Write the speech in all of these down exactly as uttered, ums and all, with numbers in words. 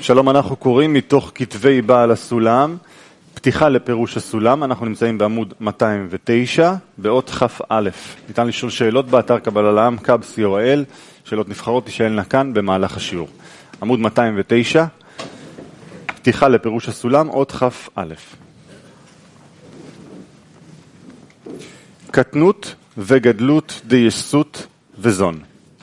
שלום, אנחנו קוראים מתוך כתבי בעל הסולם, פתיחה לפירוש הסולם. אנחנו נמצאים בעמוד מאתיים ותשע, באות כף א'. ניתן לשאול שאלות באתר קבלה לעם, קאב סי או אל, שאלות נבחרות תשאלנה כאן במהלך השיעור. עמוד מאתיים ותשע, פתיחה לפירוש הסולם, אות כף א'. קטנות וגדלות דייסות וזון.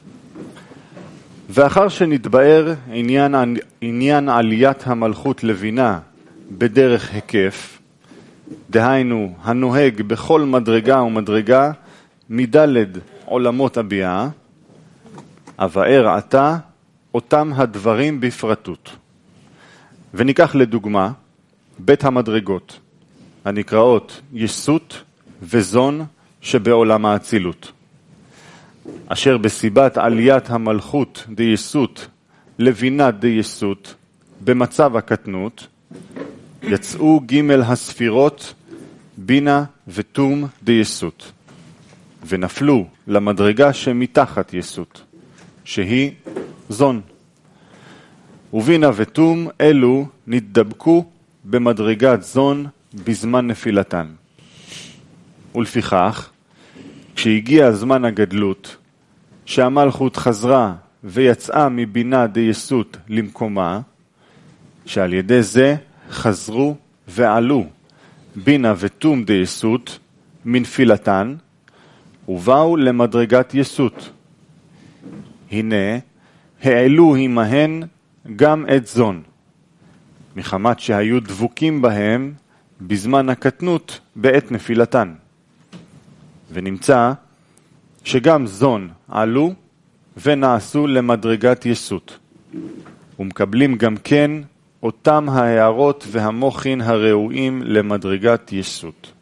ואחר שנתבאר עניין, עניין עליית המלכות לבינה בדרך היקף, דהיינו הנוהג בכל מדרגה ומדרגה מדלת עולמות הביאה, אבאר עתה אותם הדברים בפרטות. וניקח לדוגמה בית המדרגות הנקראות יסות וזון שבעולם האצילות, אשר בסיבת עליית המלכות דייסות לבינת דייסות במצב הקטנות, יצאו ג' הספירות בינה ותום דייסות, ונפלו למדרגה שמתחת יסות, שהיא זון. ובינה ותום אלו נתדבקו במדרגת זון בזמן נפילתן. ולפיכך, כשהגיע זמן הגדלות, שהמלכות חזרה ויצאה מבינה דייסות למקומה, שעל ידי זה חזרו ועלו בינה ותום דייסות מנפילתן, ובאו למדרגת יסות. הנה, העלו עמהן גם את זון, מחמת שהיו דבוקים בהם בזמן הקטנות בעת נפילתן. ונמצא שגם זון עלו ונעשו למדרגת יסות, ומקבלים גם כן אותם ההערות והמוחין הראויים למדרגת יסות.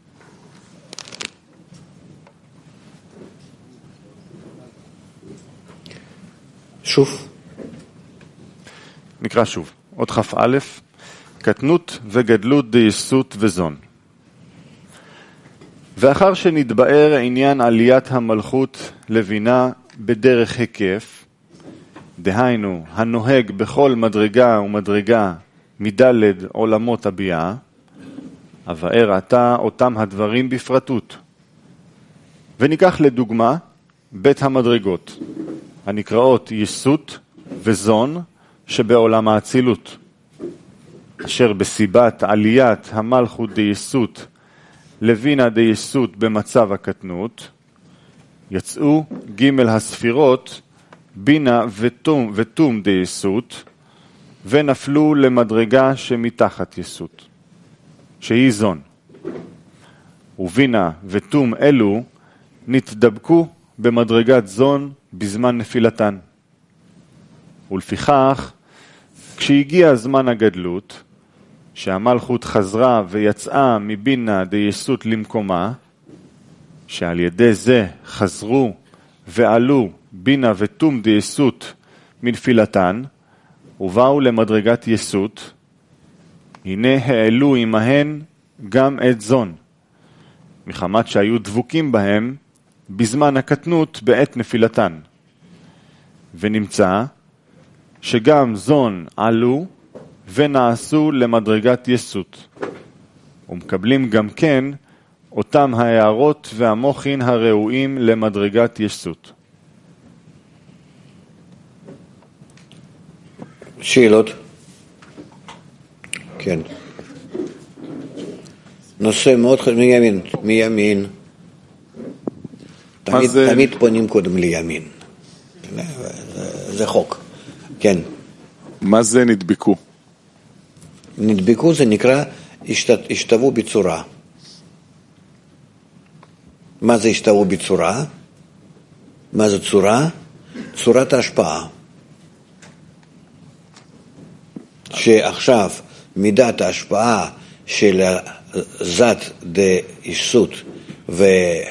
שוב. נקרא שוב. עוד כף א', קטנות וגדלות דייסות וזון. ואחר שנתבאר עניין עליית המלכות לבינה בדרך היקף, דהיינו הנוהג בכל מדרגה ומדרגה מדלת עולמות הביאה, אבאר עתה אותם הדברים בפרטות. וניקח לדוגמה בית המדרגות הנקראות יסות וזון שבעולם האצילות, אשר בסיבת עליית המלכות דייסות לבינה דייסות במצב הקטנות, יצאו ג' הספירות בינה ותום, ותום דייסות, ונפלו למדרגה שמתחת יסות, שהיא זון. ובינה ותום אלו נתדבקו במדרגת זון בזמן נפילתן. ולפיכך, כשהגיע זמן הגדלות, שהמלכות חזרה ויצאה מבינה דייסות למקומה, שעל ידי זה חזרו ועלו בינה ותום דייסות מנפילתן, ובאו למדרגת יסות, הנה העלו עמהן גם את זון, מחמת שהיו דבוקים בהם בזמן הקטנות בעת נפילתן. ונמצא שגם זון עלו ונעשו למדרגת יסות, ומקבלים גם כן אותם ההערות והמוחין הראויים למדרגת יסות. שאלות? כן. נושא מאוד חשוב, מימין, מימין. תמיד, זה... תמיד פונים קודם לימין. זה, זה חוק. כן. מה זה נדבקו? נדבקו זה נקרא השת, השתוו בצורה. מה זה השתוו בצורה? מה זה צורה? צורת ההשפעה. שעכשיו מידת ההשפעה של זת דייסות ו...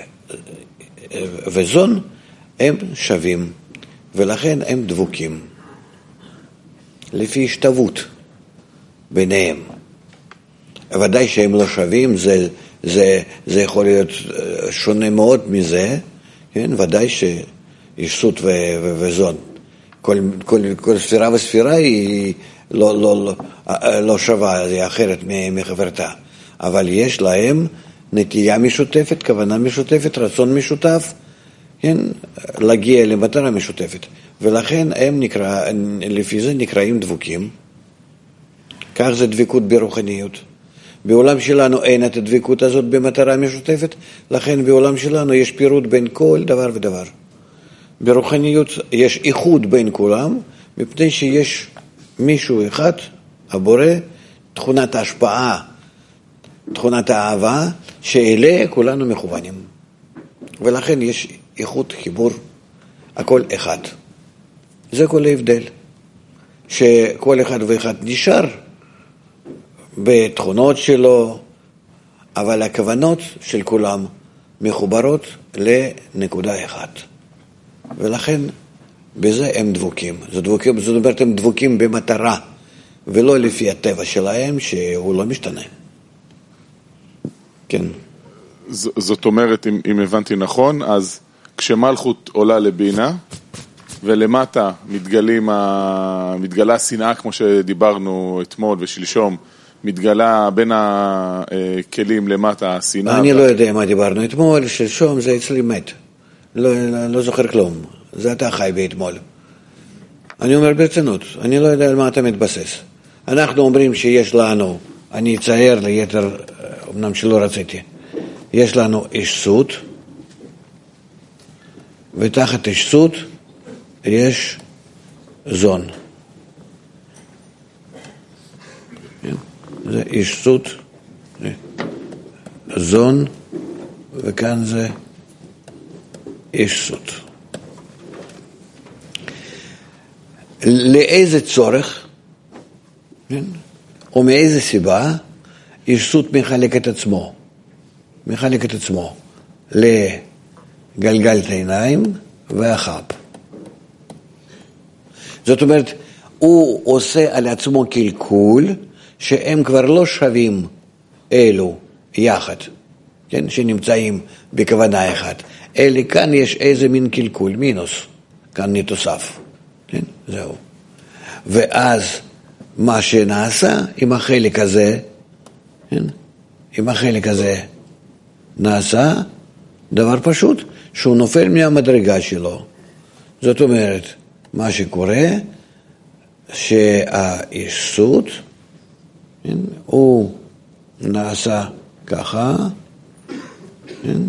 וזון הם שווים, ולכן הם דבוקים. לפי השתוות ביניהם. ודאי שהם לא שווים, זה, זה, זה יכול להיות שונה מאוד מזה, כן? ודאי שיסות ו, ו, וזון. כל, כל, כל ספירה וספירה היא לא, לא, לא, לא שווה, היא אחרת מחברתה. אבל יש להם נטייה משותפת, כוונה משותפת, רצון משותף, כן? להגיע למטרה משותפת. ולכן הם נקרא, לפי זה נקראים דבוקים. כך זה דבקות ברוחניות. בעולם שלנו אין את הדבקות הזאת במטרה משותפת, לכן בעולם שלנו יש פירוט בין כל דבר ודבר. ברוחניות יש איחוד בין כולם, מפני שיש מישהו אחד, הבורא, תכונת ההשפעה, תכונת האהבה, שאליה כולנו מכוונים. ולכן יש איחוד, חיבור, הכל אחד. זה כל ההבדל. שכל אחד ואחד נשאר בתכונות שלו, אבל הכוונות של כולם מחוברות לנקודה אחת. ולכן בזה הם דבוקים. זאת דבוקים, זאת אומרת, הם דבוקים במטרה, ולא לפי הטבע שלהם, שהוא לא משתנה. כן. ז, זאת אומרת, אם, אם הבנתי נכון, אז כשמלכות עולה לבינה, ולמטה מתגלים, מתגלה השנאה, כמו שדיברנו אתמול ושלשום, מתגלה בין הכלים למטה השנאה. אני לא יודע מה דיברנו אתמול, שלשום זה אצלי מת. לא, לא, לא זוכר כלום. זה אתה חי באתמול. אני אומר ברצינות, אני לא יודע על מה אתה מתבסס. אנחנו אומרים שיש לנו, אני אצייר ליתר, אמנם שלא רציתי, יש לנו אישסות, ותחת אישסות יש זון. זה אישסות, זון, וכאן זה אישסות. לאיזה צורך, או מאיזה סיבה, אישסות מחלק את עצמו, מחלק את עצמו לגלגל את העיניים והחב. זאת אומרת, הוא עושה על עצמו קלקול, שהם כבר לא שווים אלו יחד, כן? שנמצאים בכוונה אחת. אלא כאן יש איזה מין קלקול, מינוס, כאן נתוסף, כן? זהו. ואז מה שנעשה עם החלק הזה, כן? עם החלק הזה נעשה דבר פשוט, שהוא נופל מהמדרגה שלו. זאת אומרת, מה שקורה, שהאישסות, כן? הוא נעשה ככה, כן?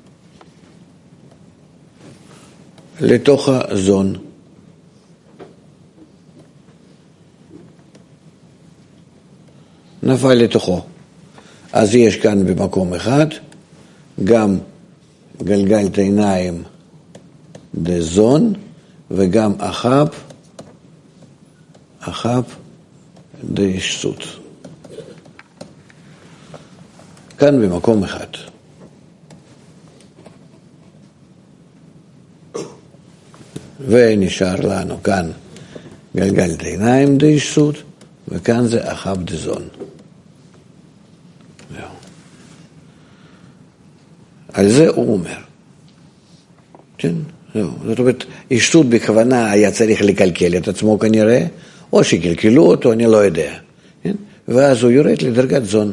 לתוך הזון. נפל לתוכו. אז יש כאן במקום אחד, גם גלגל את העיניים דזון, וגם אחב, אחב דאישסות. כאן במקום אחד. ונשאר לנו כאן גלגל את העיניים דאישסות, וכאן זה אחב דזון. על זה הוא אומר. כן, זהו. זאת אומרת, אישסות בכוונה היה צריך לקלקל את עצמו כנראה, או שקלקלו אותו, אני לא יודע. כן? ואז הוא יורד לדרגת זון.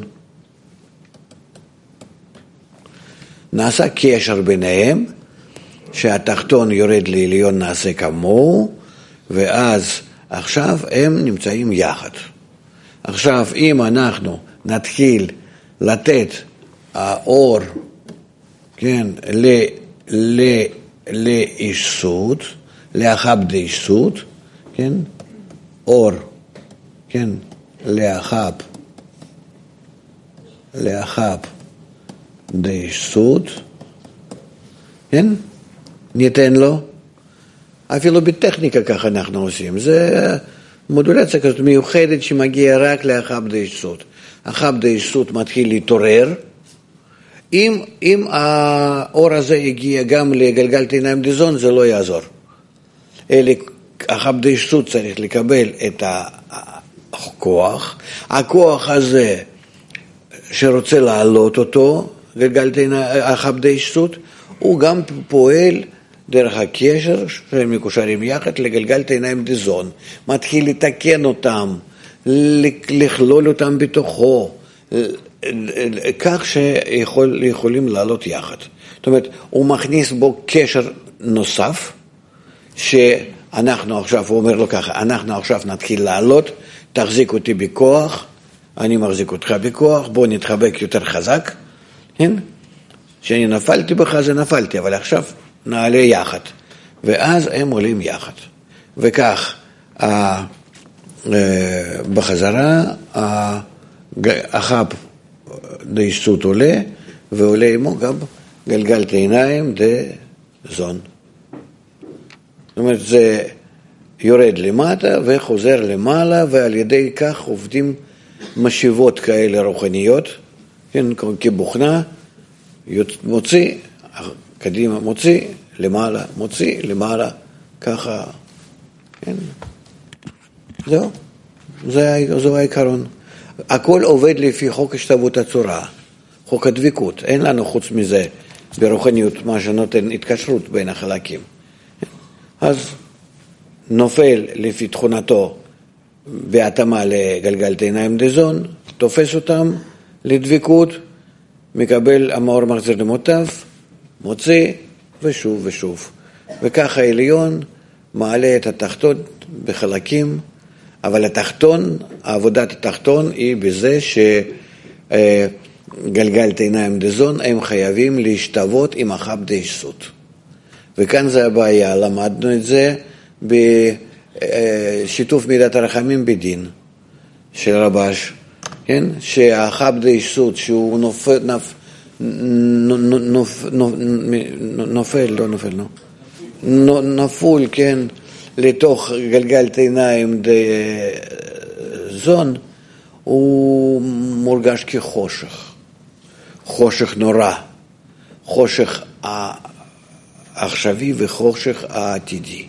נעשה קשר ביניהם, שהתחתון יורד לעליון נעשה כמוהו, ואז עכשיו הם נמצאים יחד. עכשיו, אם אנחנו נתחיל לתת האור, כן, ל, ל, לאישסות, לאחב דאישסות, כן, אור, כן, לאחב, לאחב דאישסות, כן, ניתן לו, אפילו בטכניקה ככה אנחנו עושים, זה מודולציה כזאת מיוחדת שמגיעה רק לאחב דאישסות. אחב דאישסות מתחיל להתעורר, אם, אם האור הזה הגיע גם לגלגל עיניים דזון, זה לא יעזור. אלא אחב דאישסות צריך לקבל את הכוח, הכוח הזה שרוצה להעלות אותו, גלגל אחב דאישסות, הוא גם פועל דרך הקשר שהם מקושרים יחד לגלגל עיניים דזון, מתחיל לתקן אותם, לכלול אותם בתוכו, כך שיכולים לעלות יחד. זאת אומרת, הוא מכניס בו קשר נוסף, שאנחנו עכשיו, הוא אומר לו ככה, אנחנו עכשיו נתחיל לעלות, תחזיק אותי בכוח, אני מחזיק אותך בכוח, בוא נתחבק יותר חזק, כן? שאני נפלתי בך, זה נפלתי, אבל עכשיו נעלה יחד. ואז הם עולים יחד. וכך, בחזרה, החב דייסות עולה, ועולה עמו גם גלגל עיניים דזון. זאת אומרת, זה יורד למטה וחוזר למעלה, ועל ידי כך עובדים משיבות כאלה רוחניות, כן, כבוכנה, מוציא, קדימה מוציא, למעלה, מוציא, למעלה, ככה, כן, זהו, זה, זהו העיקרון. הכל עובד לפי חוק השתוות הצורה, חוק הדביקות, אין לנו חוץ מזה ברוחניות מה שנותן התקשרות בין החלקים. אז נופל לפי תכונתו בהתאמה לגלגל עיניים דזון, תופס אותם לדביקות, מקבל המאור מחזיר למוטב, מוציא ושוב ושוב. וככה העליון מעלה את התחתון בחלקים, אבל התחתון, עבודת התחתון היא בזה שגלגל עיניים דזון הם חייבים להשתוות עם החב דייסות. וכאן זה הבעיה, למדנו את זה בשיתוף מידת הרחמים בדין של רבש, כן? שהחב דייסות שהוא נופל, נופ, נופ, נופ, נופל, לא נופל, לא. נפול, כן, לתוך גלגל עיניים דזון, הוא מורגש כחושך. חושך נורא. חושך העכשווי וחושך העתידי.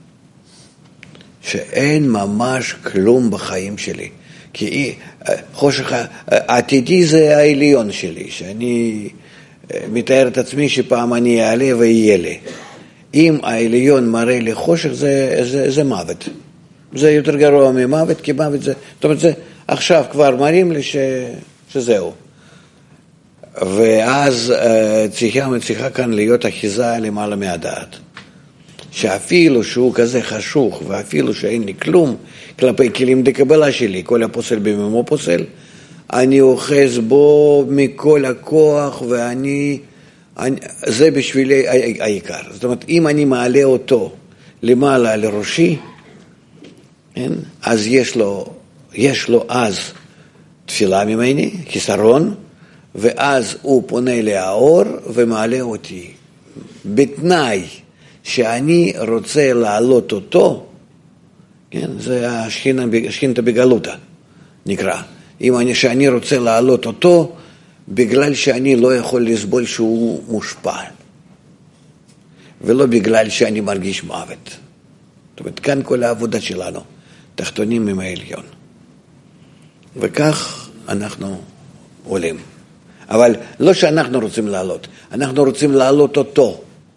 שאין ממש כלום בחיים שלי. כי חושך העתידי זה העליון שלי, שאני מתאר את עצמי שפעם אני אעלה ויהיה לי. אם העליון מראה לי חושך, זה, זה, זה מוות. זה יותר גרוע ממוות, כי מוות זה... זאת אומרת, זה עכשיו כבר מראים לי ש, שזהו. ואז צריכה, צריכה כאן להיות אחיזה למעלה מהדעת. שאפילו שהוא כזה חשוך, ואפילו שאין לי כלום, כלפי כלים דקבלה שלי, כל הפוסל בממו פוסל, אני אוחז בו מכל הכוח, ואני, אני, זה בשבילי העיקר. זאת אומרת, אם אני מעלה אותו למעלה לראשי, כן? אז יש לו, יש לו אז תפילה ממני, חיסרון, ואז הוא פונה לאור ומעלה אותי. בתנאי שאני רוצה לעלות אותו, כן? זה השכינתא בגלותא נקרא. אם אני, שאני רוצה לעלות אותו, בגלל שאני לא יכול לסבול שהוא מושפע. ולא בגלל שאני מרגיש מוות. זאת אומרת, כאן כל העבודה שלנו, תחתונים עם העליון. וכך אנחנו עולים. אבל לא שאנחנו רוצים לעלות, אנחנו רוצים לעלות אותו.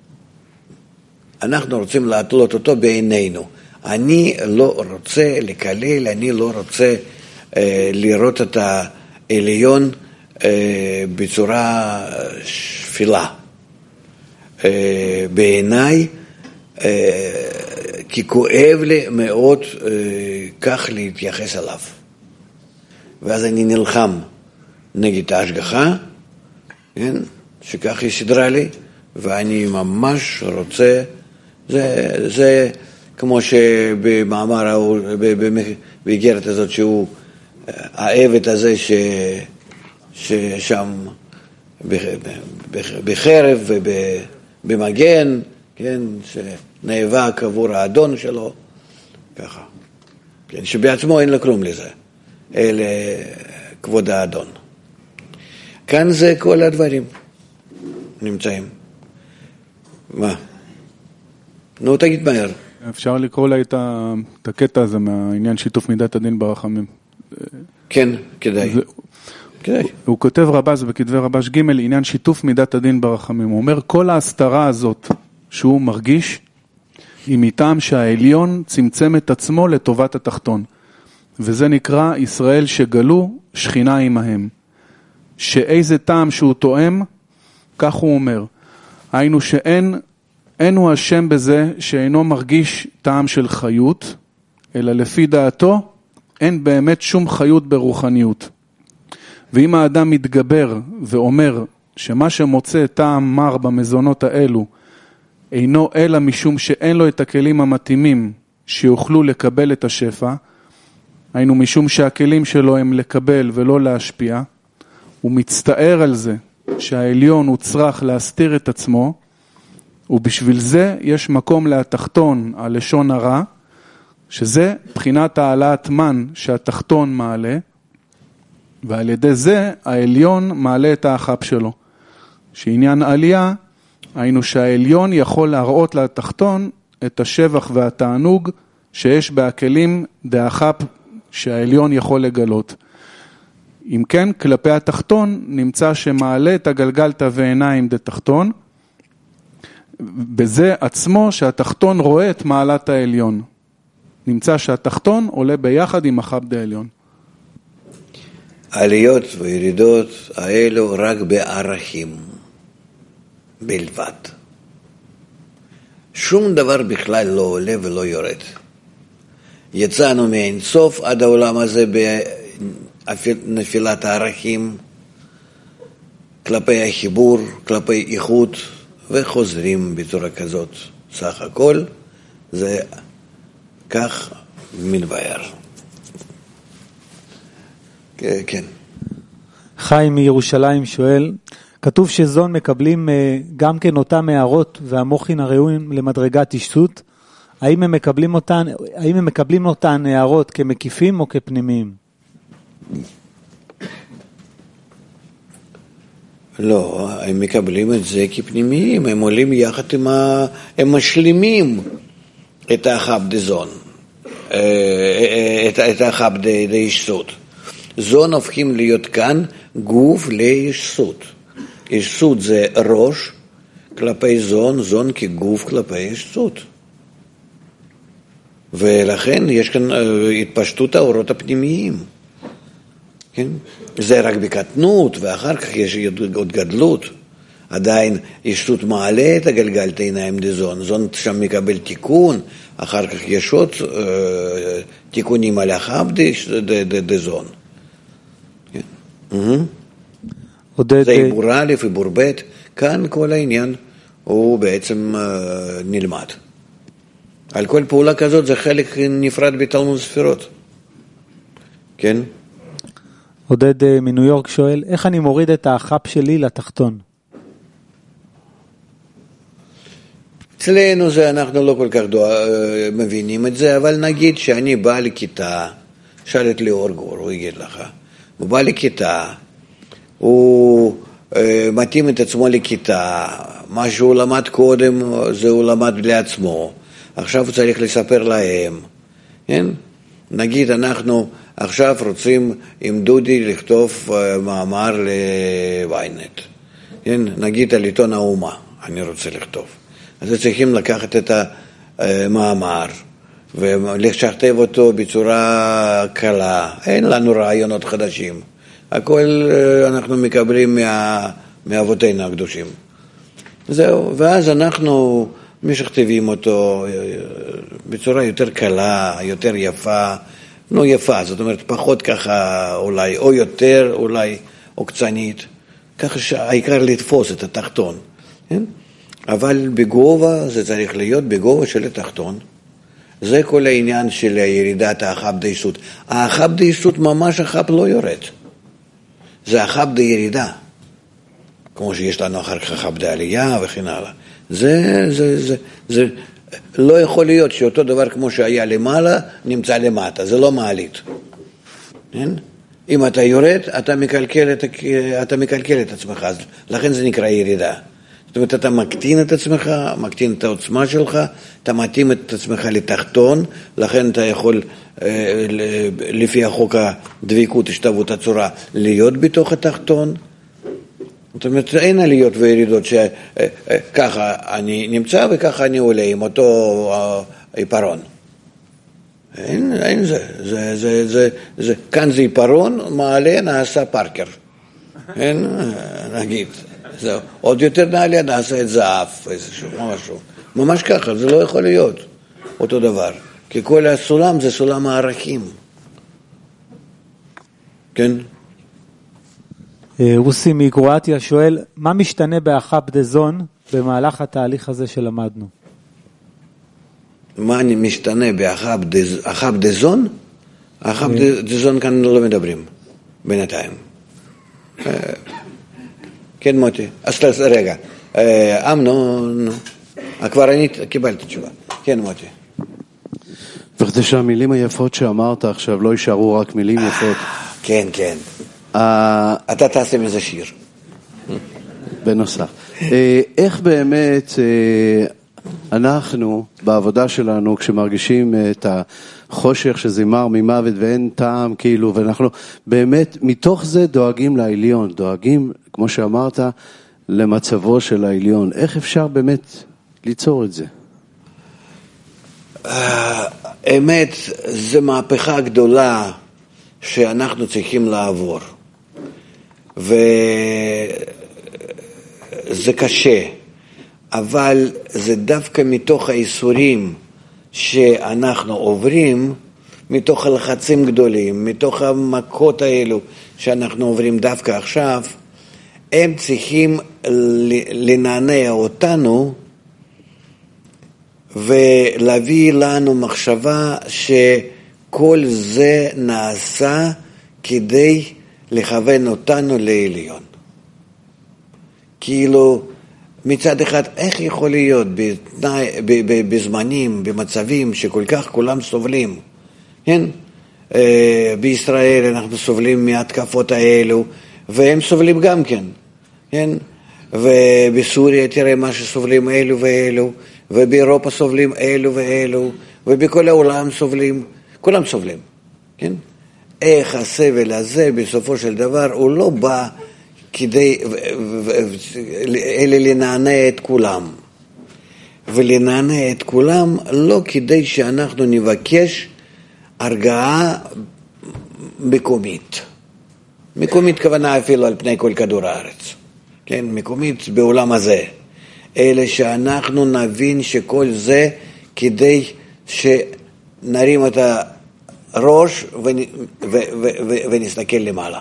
אנחנו רוצים לעלות אותו בעינינו. אני לא רוצה לקלל, אני לא רוצה אה, לראות את העליון אה, בצורה שפילה. אה, בעיניי, אה, כי כואב לי מאוד אה, כך להתייחס אליו. ואז אני נלחם נגד ההשגחה, כן? שכך היא סדרה לי, ואני ממש רוצה, זה, זה כמו שבמאמר, באיגרת הזאת, שהוא העבד הזה ש, ששם בחרב ובמגן, כן? שנאבק עבור האדון שלו, ככה. כן? שבעצמו אין לו כלום לזה, אלה כבוד האדון. כאן זה כל הדברים נמצאים. מה? נו, תגיד מהר. אפשר לקרוא לה את הקטע הזה מהעניין שיתוף מידת הדין ברחמים. כן, כדאי. זה, כדאי. הוא כותב רבש בכתבי רבש ג' עניין שיתוף מידת הדין ברחמים. הוא אומר, כל ההסתרה הזאת שהוא מרגיש, היא מטעם שהעליון צמצם את עצמו לטובת התחתון. וזה נקרא ישראל שגלו, שכינה עמהם. שאיזה טעם שהוא תואם, כך הוא אומר. היינו שאין, אין הוא השם בזה שאינו מרגיש טעם של חיות, אלא לפי דעתו, אין באמת שום חיות ברוחניות. ואם האדם מתגבר ואומר שמה שמוצא טעם מר במזונות האלו, אינו אלא משום שאין לו את הכלים המתאימים שיוכלו לקבל את השפע, היינו משום שהכלים שלו הם לקבל ולא להשפיע, הוא מצטער על זה שהעליון הוא צריך להסתיר את עצמו, ובשביל זה יש מקום להתחתון על לשון הרע, שזה בחינת העלאת מן שהתחתון מעלה, ועל ידי זה העליון מעלה את האחפ שלו. שעניין עלייה, היינו שהעליון יכול להראות לתחתון את השבח והתענוג שיש בהכלים דאחפ שהעליון יכול לגלות. אם כן, כלפי התחתון נמצא שמעלה את הגלגל תווי עיניים דתחתון, בזה עצמו שהתחתון רואה את מעלת העליון. נמצא שהתחתון עולה ביחד עם אחפ דעליון. עליות וירידות האלו רק בערכים בלבד. שום דבר בכלל לא עולה ולא יורד. יצאנו מאין סוף עד העולם הזה בנפילת הערכים, כלפי החיבור, כלפי איכות, וחוזרים בצורה כזאת. סך הכל זה כך מתבהר. כן. חיים מירושלים שואל, כתוב שזון מקבלים גם כן אותם הערות והמוחין הראויים למדרגת אישות, האם הם מקבלים אותן, האם הם מקבלים אותן הערות כמקיפים או כפנימיים? לא, הם מקבלים את זה כפנימיים, הם עולים יחד עם ה... הם משלימים את האחפ דזון, את, את האחפ דאישות. זון הופכים להיות כאן גוף לאישות. אישות זה ראש כלפי זון, זון כגוף כלפי אישות. ולכן יש כאן התפשטות האורות הפנימיים. כן? זה רק בקטנות, ואחר כך יש עוד גדלות. עדיין אישות מעלה את הגלגל את העיניים דזון, זון שם מקבל תיקון, אחר כך יש עוד אה, תיקונים על האחפ דזון. זה עיבור א', עיבור ב', כאן כל העניין הוא בעצם אה, נלמד. על כל פעולה כזאת זה חלק נפרד בתלמוד ספירות. כן? עודד מניו יורק שואל, איך אני מוריד את האחפ שלי לתחתון? אצלנו זה אנחנו לא כל כך דו, מבינים את זה, אבל נגיד שאני בא לכיתה, שאל את ליאור גור, הוא יגיד לך, הוא בא לכיתה, הוא אה, מתאים את עצמו לכיתה, מה שהוא למד קודם זה הוא למד לעצמו, עכשיו הוא צריך לספר להם, כן? נגיד אנחנו עכשיו רוצים עם דודי לכתוב מאמר לוויינט, כן? נגיד על עיתון האומה, אני רוצה לכתוב. אז צריכים לקחת את המאמר ולשכתב אותו בצורה קלה, אין לנו רעיונות חדשים, הכל אנחנו מקבלים מה, מאבותינו הקדושים. זהו, ואז אנחנו משכתבים אותו בצורה יותר קלה, יותר יפה, לא יפה, זאת אומרת פחות ככה אולי, או יותר אולי עוקצנית, ככה שהעיקר לתפוס את התחתון, כן? אבל בגובה זה צריך להיות בגובה של התחתון. זה כל העניין של ירידת האחפ דאישות. האחפ דאישות ממש האחפ לא יורד. זה האחפ דירידה. כמו שיש לנו אחר כך האחפ דעלייה וכן הלאה. זה, זה, זה, זה לא יכול להיות שאותו דבר כמו שהיה למעלה נמצא למטה. זה לא מעלית. כן? אם אתה יורד, אתה מקלקל את, אתה מקלקל את עצמך. אז לכן זה נקרא ירידה. זאת אומרת, אתה מקטין את עצמך, מקטין את העוצמה שלך, אתה מתאים את עצמך לתחתון, לכן אתה יכול, לפי החוק הדביקות, השתוות הצורה, להיות בתוך התחתון, זאת אומרת, אין עליות וירידות שככה אני נמצא וככה אני עולה עם אותו עיפרון. אין, אין זה, זה, זה, זה, זה, כאן זה עיפרון, מעלה נעשה פארקר. אין, נגיד, זה, עוד יותר נעלה נעשה את זהב, איזשהו, משהו. ממש ככה, זה לא יכול להיות אותו דבר. כי כל הסולם זה סולם הערכים. כן? רוסי מקרואטיה שואל, מה משתנה באחב דזון במהלך התהליך הזה שלמדנו? מה משתנה באחב דזון? אחב דזון כאן לא מדברים בינתיים. כן מוטי, אז רגע, אמנון, כבר אני קיבלתי תשובה. כן מוטי. וכדי שהמילים היפות שאמרת עכשיו לא יישארו רק מילים יפות. כן, כן. אתה תעשה מזה שיר. בנוסף. איך באמת אנחנו בעבודה שלנו כשמרגישים את החושך שזימר ממוות ואין טעם כאילו, ואנחנו באמת מתוך זה דואגים לעליון, דואגים כמו שאמרת למצבו של העליון. איך אפשר באמת ליצור את זה? האמת, זו מהפכה גדולה שאנחנו צריכים לעבור. וזה קשה, אבל זה דווקא מתוך האיסורים שאנחנו עוברים, מתוך הלחצים גדולים, מתוך המכות האלו שאנחנו עוברים דווקא עכשיו, הם צריכים לנענע אותנו ולהביא לנו מחשבה שכל זה נעשה כדי לכוון אותנו לעליון. כאילו, מצד אחד, איך יכול להיות בתנאי, בזמנים, במצבים שכל כך כולם סובלים? כן? בישראל אנחנו סובלים מהתקפות האלו, והם סובלים גם כן. כן? ובסוריה תראה מה שסובלים אלו ואלו, ובאירופה סובלים אלו ואלו, ובכל העולם סובלים, כולם סובלים. כן? איך הסבל הזה בסופו של דבר הוא לא בא כדי, אלא לנענע את כולם. ולנענע את כולם לא כדי שאנחנו נבקש הרגעה מקומית. מקומית כוונה אפילו על פני כל כדור הארץ. כן, מקומית בעולם הזה. אלא שאנחנו נבין שכל זה כדי שנרים את הראש ונסתכל למעלה.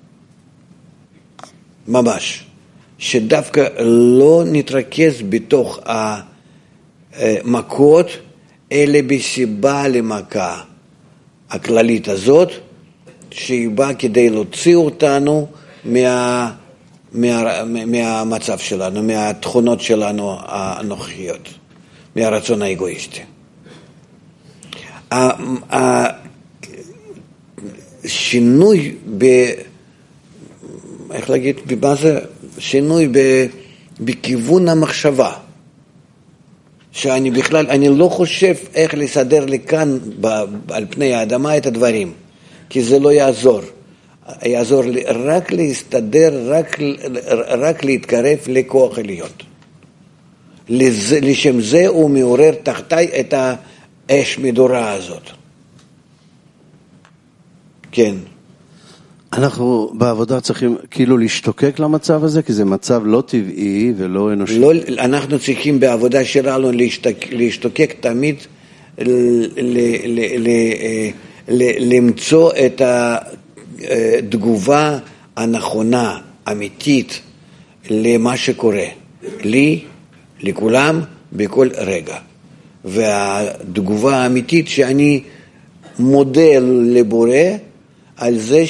ממש. שדווקא לא נתרכז בתוך המכות, אלא בסיבה למכה הכללית הזאת, שהיא באה כדי להוציא אותנו מה, מה, מהמצב שלנו, מהתכונות שלנו הנוכחיות, מהרצון האגואיסטי. השינוי ב... איך להגיד, מה זה? שינוי ב, בכיוון המחשבה. שאני בכלל, אני לא חושב איך לסדר לכאן ב, על פני האדמה את הדברים. כי זה לא יעזור. יעזור לי רק להסתדר, רק, רק להתקרב לכוח עליון. לזה, לשם זה הוא מעורר תחתיי את האש מדורה הזאת. כן. אנחנו בעבודה צריכים כאילו להשתוקק למצב הזה, כי זה מצב לא טבעי ולא אנושי. לא, אנחנו צריכים בעבודה שלנו להשתוק, להשתוקק תמיד ל, ל, ל, ל, ל, למצוא את התגובה הנכונה, אמיתית, למה שקורה. לי, לכולם, בכל רגע. והתגובה האמיתית שאני מודה לבורא על זה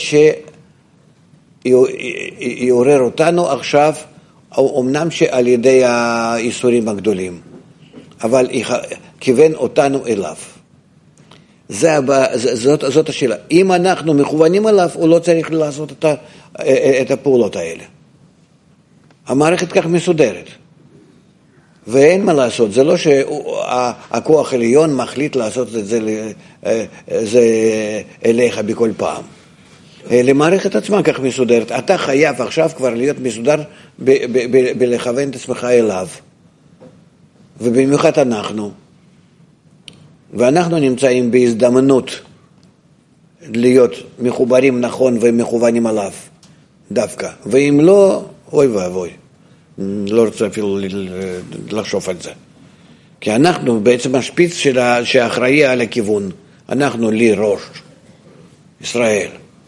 שיעורר אותנו עכשיו, אמנם שעל ידי האיסורים הגדולים, אבל כיוון אותנו אליו. זה, זאת, זאת השאלה. אם אנחנו מכוונים אליו, הוא לא צריך לעשות את, ה, את הפעולות האלה. המערכת כך מסודרת. ואין מה לעשות, זה לא שהכוח העליון מחליט לעשות את זה, זה אליך בכל פעם. למערכת עצמה כך מסודרת. אתה חייב עכשיו כבר להיות מסודר ב- ב- ב- בלכוון את עצמך אליו. ובמיוחד אנחנו. ואנחנו נמצאים בהזדמנות להיות מחוברים נכון ומכוונים עליו דווקא. ואם לא, אוי ואבוי. לא רוצה אפילו לחשוב על זה. כי אנחנו בעצם השפיץ שאחראי על הכיוון. אנחנו לי ראש. ישראל.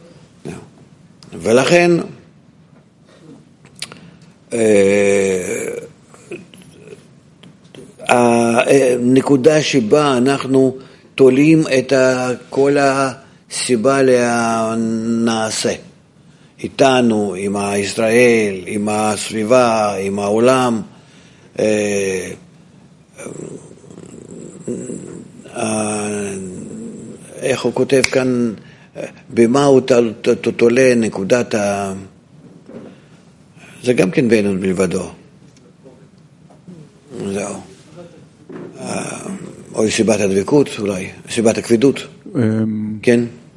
ולכן הנקודה שבה אנחנו תולים את כל הסיבה לנעשה איתנו, עם ישראל, עם הסביבה, עם העולם, איך הוא כותב כאן, במה הוא תולה נקודת ה... זה גם כן ואין עוד מלבדו. זהו. או סיבת הדבקות אולי, סיבת הכבדות. כן?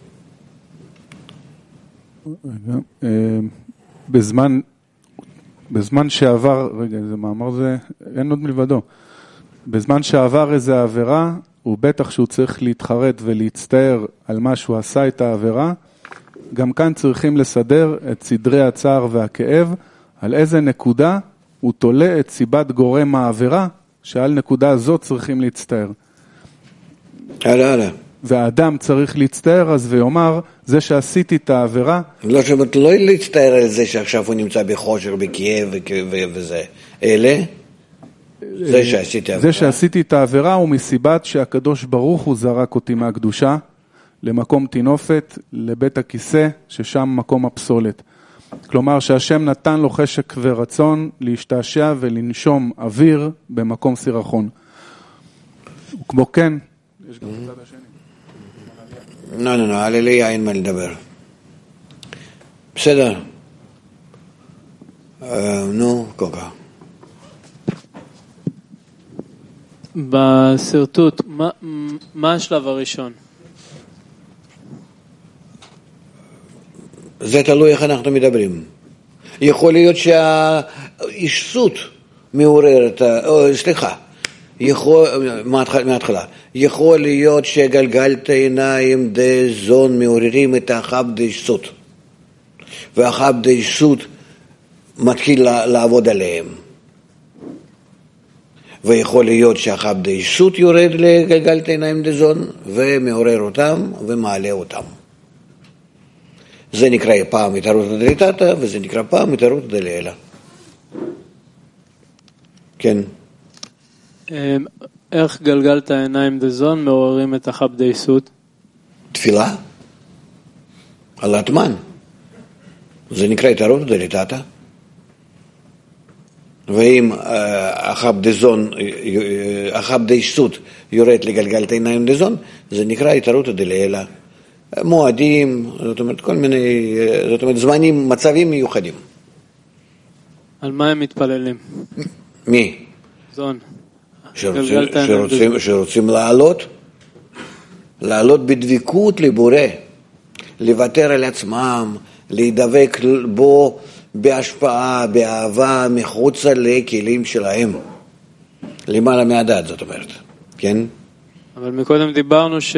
בזמן, בזמן שעבר, רגע, זה מאמר זה, אין עוד מלבדו. בזמן שעבר איזה עבירה, הוא בטח שהוא צריך להתחרט ולהצטער על מה שהוא עשה את העבירה, גם כאן צריכים לסדר את סדרי הצער והכאב, על איזה נקודה הוא תולה את סיבת גורם העבירה, שעל נקודה הזאת צריכים להצטער. הלאה, הלאה. והאדם צריך להצטער אז ויאמר, זה שעשיתי את העבירה... לא, שבת, לא להצטער על זה שעכשיו הוא נמצא בחושר, בכאב וזה. אלה? זה שעשיתי העבירה. זה שעשיתי את העבירה הוא מסיבת שהקדוש ברוך הוא זרק אותי מהקדושה, למקום תינופת, לבית הכיסא, ששם מקום הפסולת. כלומר שהשם נתן לו חשק ורצון להשתעשע ולנשום אוויר במקום סירחון. וכמו כן, יש גם בצד השני. לא, לא, לא, על אליה אין מה לדבר. בסדר. נו, קוקה. בסרטוט, מה, מה השלב הראשון? זה תלוי איך אנחנו מדברים. יכול להיות שהאישסות מעוררת, או, סליחה, יכול, מההתחלה, יכול להיות שגלגלת עיניים דה זון מעוררים את החב דה אישסות, והחב דה אישסות מתחיל לעבוד עליהם. ויכול להיות שהחב דה אישסות יורד לגלגלת עיניים דה זון, ומעורר אותם ומעלה אותם. זה נקרא פעם התערותא דליתתא, וזה נקרא פעם התערותא דלעילא. כן. איך גלגלת עיניים דזון מעוררים את החב דייסות? תפילה. על הטמן. זה נקרא התערותא דליתתא. ואם החב דזון, החב דייסות יורד לגלגלת עיניים דזון, זה נקרא התערותא דלעילא. מועדים, זאת אומרת, כל מיני, זאת אומרת, זמנים, מצבים מיוחדים. על מה הם מתפללים? מי? זון. שרוצים, שרוצים, שרוצים לעלות, לעלות בדבקות לבורא, לוותר על עצמם, להידבק בו בהשפעה, באהבה, מחוצה לכלים שלהם. למעלה מהדעת, זאת אומרת. כן? אבל מקודם דיברנו ש...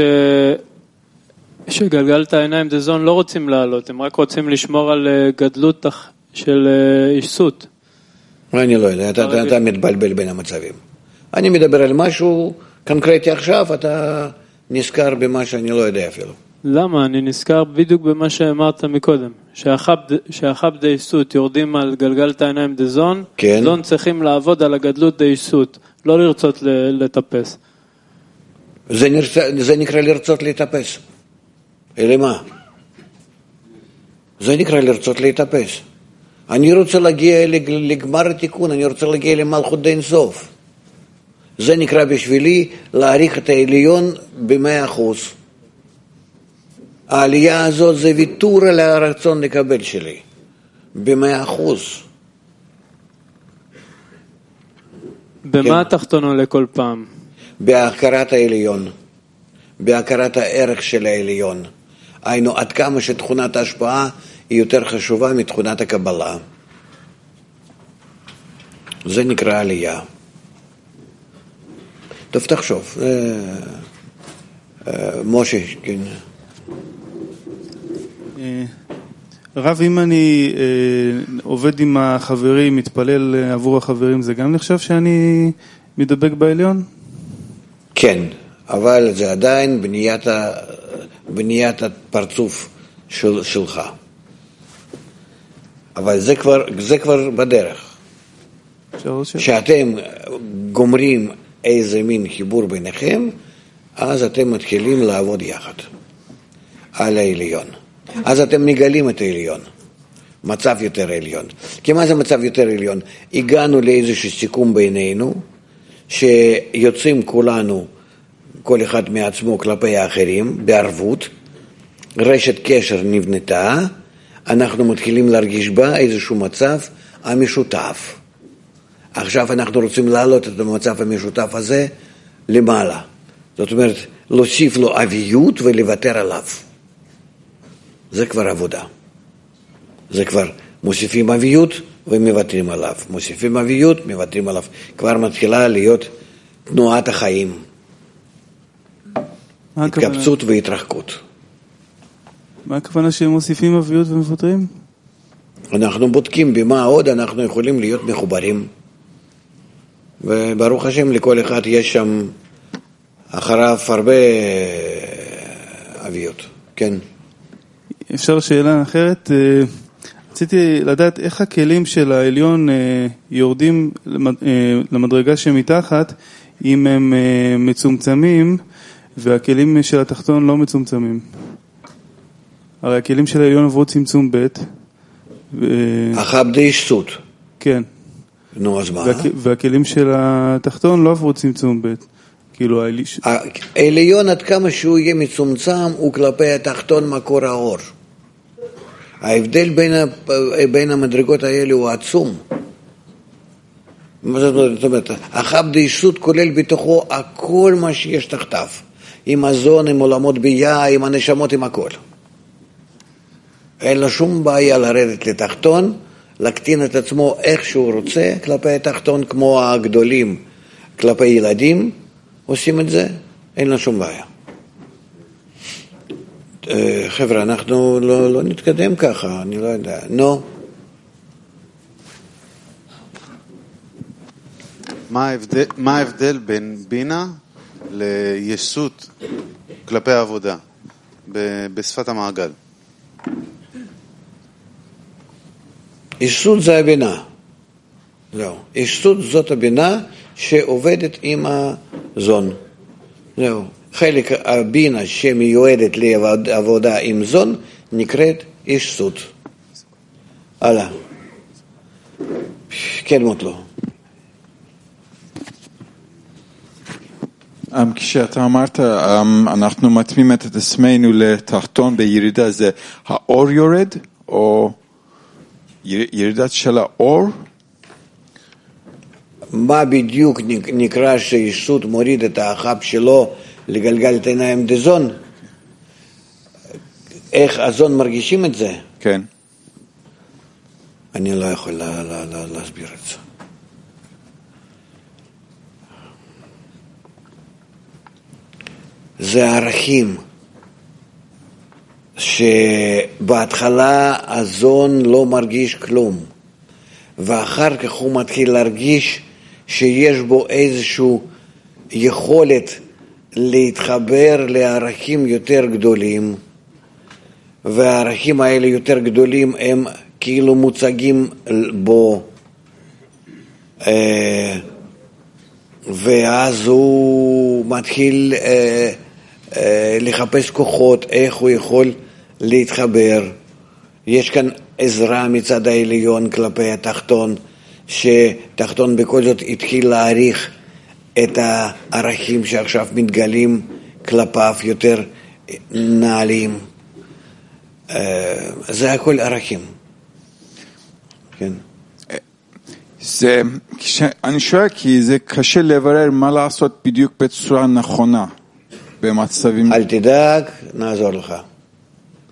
שגלגלת העיניים דזון לא רוצים לעלות, הם רק רוצים לשמור על גדלות של אישסות. אני לא יודע, אתה, אתה מתבלבל בין המצבים. אני מדבר על משהו קונקרטי עכשיו, אתה נזכר במה שאני לא יודע אפילו. למה? אני נזכר בדיוק במה שאמרת מקודם, שהחב דאיסות יורדים על גלגלת העיניים דזון, כן. זון צריכים לעבוד על הגדלות דאיסות, לא לרצות לטפס. זה, נרצ... זה נקרא לרצות להתאפס. אלא מה? זה נקרא לרצות להתאפס. אני רוצה להגיע לגמר התיקון, אני רוצה להגיע למלכות דין סוף. זה נקרא בשבילי להעריך את העליון במאה אחוז. העלייה הזאת זה ויתור על הרצון לקבל שלי, במאה אחוז. במה התחתון עולה כל פעם? בהכרת העליון, בהכרת הערך של העליון. היינו עד כמה שתכונת ההשפעה היא יותר חשובה מתכונת הקבלה. זה נקרא עלייה. טוב, תחשוב. משה, כן. רב, אם אני עובד עם החברים, מתפלל עבור החברים, זה גם נחשב שאני מדבק בעליון? כן, אבל זה עדיין בניית, ה... בניית הפרצוף של... שלך. אבל זה כבר, זה כבר בדרך. כשאתם גומרים איזה מין חיבור ביניכם, אז אתם מתחילים לעבוד יחד על העליון. אז אתם מגלים את העליון, מצב יותר עליון. כי מה זה מצב יותר עליון? הגענו לאיזשהו סיכום בינינו, שיוצאים כולנו, כל אחד מעצמו כלפי האחרים, בערבות, רשת קשר נבנתה, אנחנו מתחילים להרגיש בה איזשהו מצב המשותף. עכשיו אנחנו רוצים להעלות את המצב המשותף הזה למעלה. זאת אומרת, להוסיף לו אביות ולוותר עליו. זה כבר עבודה. זה כבר מוסיפים אביות ומוותרים עליו. מוסיפים אביות, מוותרים עליו. כבר מתחילה להיות תנועת החיים. התקבצות והתרחקות. מה הכוונה שהם מוסיפים אביות ומוותרים? אנחנו בודקים במה עוד אנחנו יכולים להיות מחוברים. וברוך השם לכל אחד יש שם אחריו הרבה אביות. כן. אפשר שאלה אחרת? רציתי לדעת איך הכלים של העליון יורדים למדרגה שמתחת אם הם מצומצמים והכלים של התחתון לא מצומצמים. הרי הכלים של העליון עברו צמצום ב' אחב דייסות. כן. נו, אז מה? והכלים של התחתון לא עברו צמצום ב'. כאילו העליון עד כמה שהוא יהיה מצומצם הוא כלפי התחתון מקור האור. ההבדל בין, בין המדרגות האלה הוא עצום. זאת אומרת, אחב דייסות כולל בתוכו הכל מה שיש תחתיו. עם הזון, עם עולמות ביה, עם הנשמות, עם הכל. אין לו שום בעיה לרדת לתחתון, להקטין את עצמו איך שהוא רוצה כלפי התחתון, כמו הגדולים כלפי ילדים, עושים את זה, אין לו שום בעיה. חבר'ה, אנחנו לא, לא נתקדם ככה, אני לא יודע. נו. מה ההבדל, מה ההבדל בין בינה לישות כלפי העבודה בשפת המעגל? ישות זה הבינה. זהו. ישות זאת הבינה שעובדת עם הזון. זהו. חלק הבינה שמיועדת לעבודה עם זון נקראת ישות. הלאה. כן מוטלו. כשאתה אמרת, אנחנו מתאימים את עצמנו לתחתון בירידה, זה האור יורד או ירידת של האור? מה בדיוק נקרא שישות מוריד את האחב שלו לגלגל את עיניים דזון? איך הזון מרגישים את זה? כן. אני לא יכול לה, לה, לה, להסביר את זה. זה ערכים שבהתחלה הזון לא מרגיש כלום, ואחר כך הוא מתחיל להרגיש שיש בו איזושהי יכולת להתחבר לערכים יותר גדולים, והערכים האלה יותר גדולים הם כאילו מוצגים בו, ואז הוא מתחיל לחפש כוחות איך הוא יכול להתחבר. יש כאן עזרה מצד העליון כלפי התחתון, שתחתון בכל זאת התחיל להעריך את הערכים שעכשיו מתגלים כלפיו יותר נעלים. זה הכל ערכים. כן. זה, אני שואל כי זה קשה לברר מה לעשות בדיוק בצורה נכונה במצבים. אל תדאג, נעזור לך.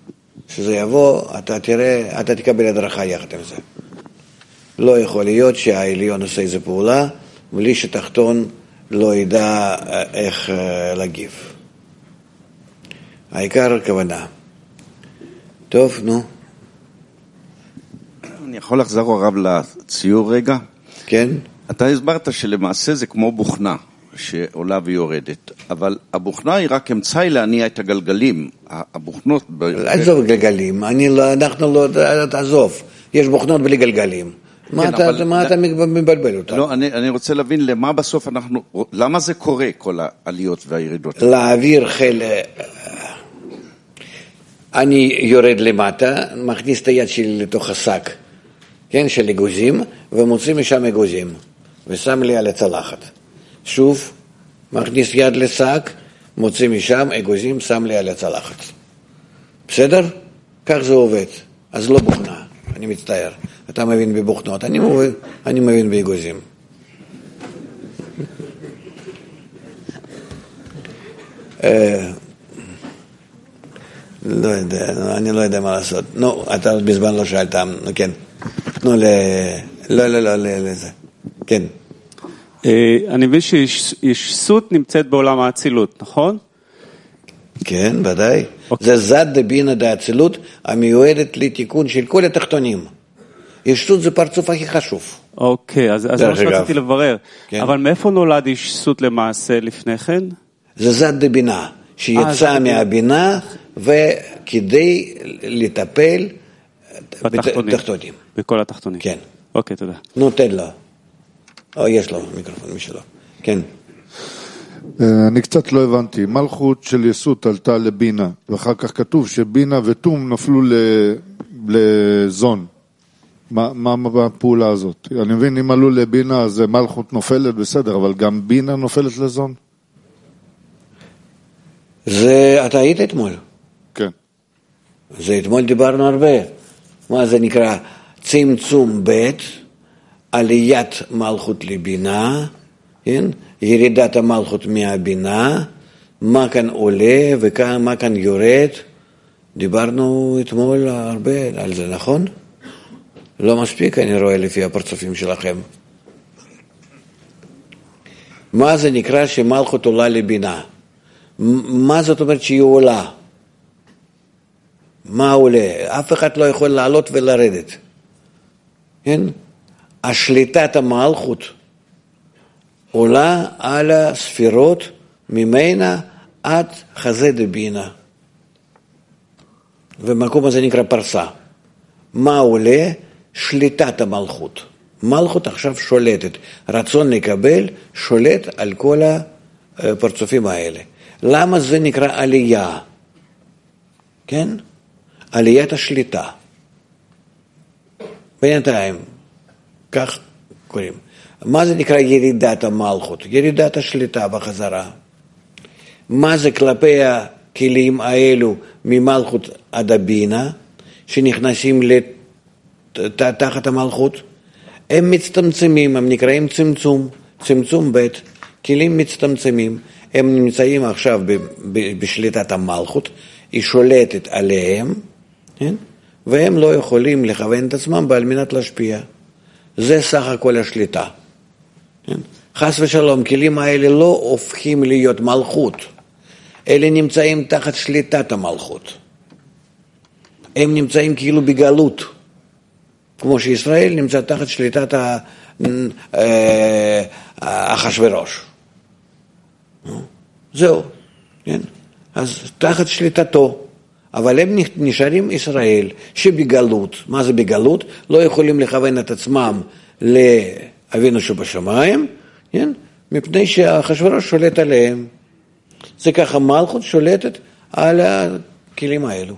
שזה יבוא, אתה תראה, אתה תקבל הדרכה יחד עם זה. לא יכול להיות שהעליון עושה איזו פעולה, בלי שתחתון לא ידע איך להגיב. העיקר הכוונה. טוב, נו. אני יכול לחזור הרב לציור רגע? כן. אתה הסברת שלמעשה זה כמו בוכנה שעולה ויורדת, אבל הבוכנה היא רק אמצעי להניע את הגלגלים, הבוכנות... עזוב גלגלים, אני לא, אנחנו לא, תעזוב, יש בוכנות בלי גלגלים. מה אתה, מה אתה מבלבל אותה? לא, אני, אני רוצה להבין למה בסוף אנחנו, למה זה קורה כל העליות והירידות? להעביר חיל, אני יורד למטה, מכניס את היד שלי לתוך השק, כן, של אגוזים, ומוציא משם אגוזים, ושם לי על הצלחת. שוב, מכניס יד לשק, מוציא משם אגוזים, שם לי על הצלחת. בסדר? כך זה עובד. אז לא בוכנה, אני מצטער. אתה מבין בבוכנות, אני מבין, אני מבין באגוזים. לא יודע, אני לא יודע מה לעשות. נו, אתה בזמן לא שאלת, כן. נו, לא, לא, לא, לזה. כן. אני מבין שישות נמצאת בעולם האצילות, נכון? כן, ודאי. זה זד דבינה דאצילות המיועדת לתיקון של כל התחתונים. ישות זה פרצוף הכי חשוב. אוקיי, אז זה מה שרציתי לברר. אבל מאיפה נולד ישות למעשה לפני כן? זה זד דבינה, שיצא מהבינה וכדי לטפל בתחתונים. בכל התחתונים. כן. אוקיי, תודה. נו, תן לו. או, יש לו מיקרופון משלו. כן. אני קצת לא הבנתי. מלכות של יסות עלתה לבינה, ואחר כך כתוב שבינה ותום נפלו לזון. מה, מה הפעולה הזאת? אני מבין, אם עלו לבינה, אז מלכות נופלת בסדר, אבל גם בינה נופלת לזון? זה, אתה היית אתמול? כן. זה אתמול דיברנו הרבה. מה זה נקרא? צמצום בית, עליית מלכות לבינה, כן? ירידת המלכות מהבינה, מה כאן עולה ומה כאן יורד. דיברנו אתמול הרבה על זה, נכון? לא מספיק, אני רואה לפי הפרצופים שלכם. מה זה נקרא שמלכות עולה לבינה? מה זאת אומרת שהיא עולה? מה עולה? אף אחד לא יכול לעלות ולרדת. כן? השליטת המלכות עולה על הספירות ממנה עד חזה דבינה. ומקום הזה נקרא פרסה. מה עולה? שליטת המלכות. מלכות עכשיו שולטת. רצון לקבל שולט על כל הפרצופים האלה. למה זה נקרא עלייה? כן? עליית השליטה. בינתיים, כך קוראים. מה זה נקרא ירידת המלכות? ירידת השליטה בחזרה. מה זה כלפי הכלים האלו ממלכות עד הבינה, שנכנסים תחת המלכות? הם מצטמצמים, הם נקראים צמצום, צמצום בית, כלים מצטמצמים. הם נמצאים עכשיו בשליטת המלכות, היא שולטת עליהם, כן? והם לא יכולים לכוון את עצמם על מנת להשפיע. זה סך הכל השליטה. כן? חס ושלום, כלים האלה לא הופכים להיות מלכות. אלה נמצאים תחת שליטת המלכות. הם נמצאים כאילו בגלות. כמו שישראל נמצא תחת שליטת אחשוורוש. זהו. כן? אז תחת שליטתו. אבל הם נשארים ישראל שבגלות. מה זה בגלות? לא יכולים לכוון את עצמם לאבינו שבשמיים, כן? מפני שאחשוורוש שולט עליהם. זה ככה, מלכות שולטת על הכלים האלו.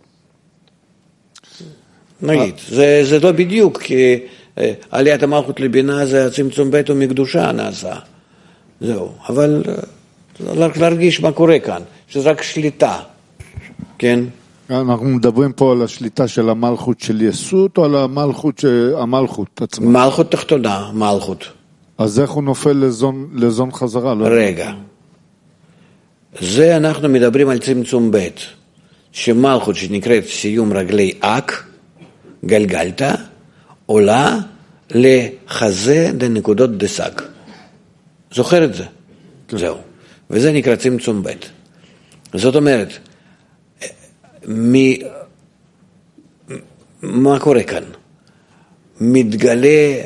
נגיד, זה, זה לא בדיוק, כי עליית המלכות לבינה זה הצמצום בית ומקדושה נעשה. זהו, אבל להרגיש מה קורה כאן, שזה רק שליטה. כן. אנחנו מדברים פה על השליטה של המלכות של יסות, או על המלכות, המלכות עצמה? מלכות תחתונה, מלכות. אז איך הוא נופל לזון, לזון חזרה? לא? רגע. זה אנחנו מדברים על צמצום בית. שמלכות שנקראת סיום רגלי אק, גלגלתא, עולה לחזה דנקודות דסק. זוכר את זה? כן. זהו. וזה נקרא צמצום ב'. זאת אומרת, מ... מה קורה כאן? מתגלה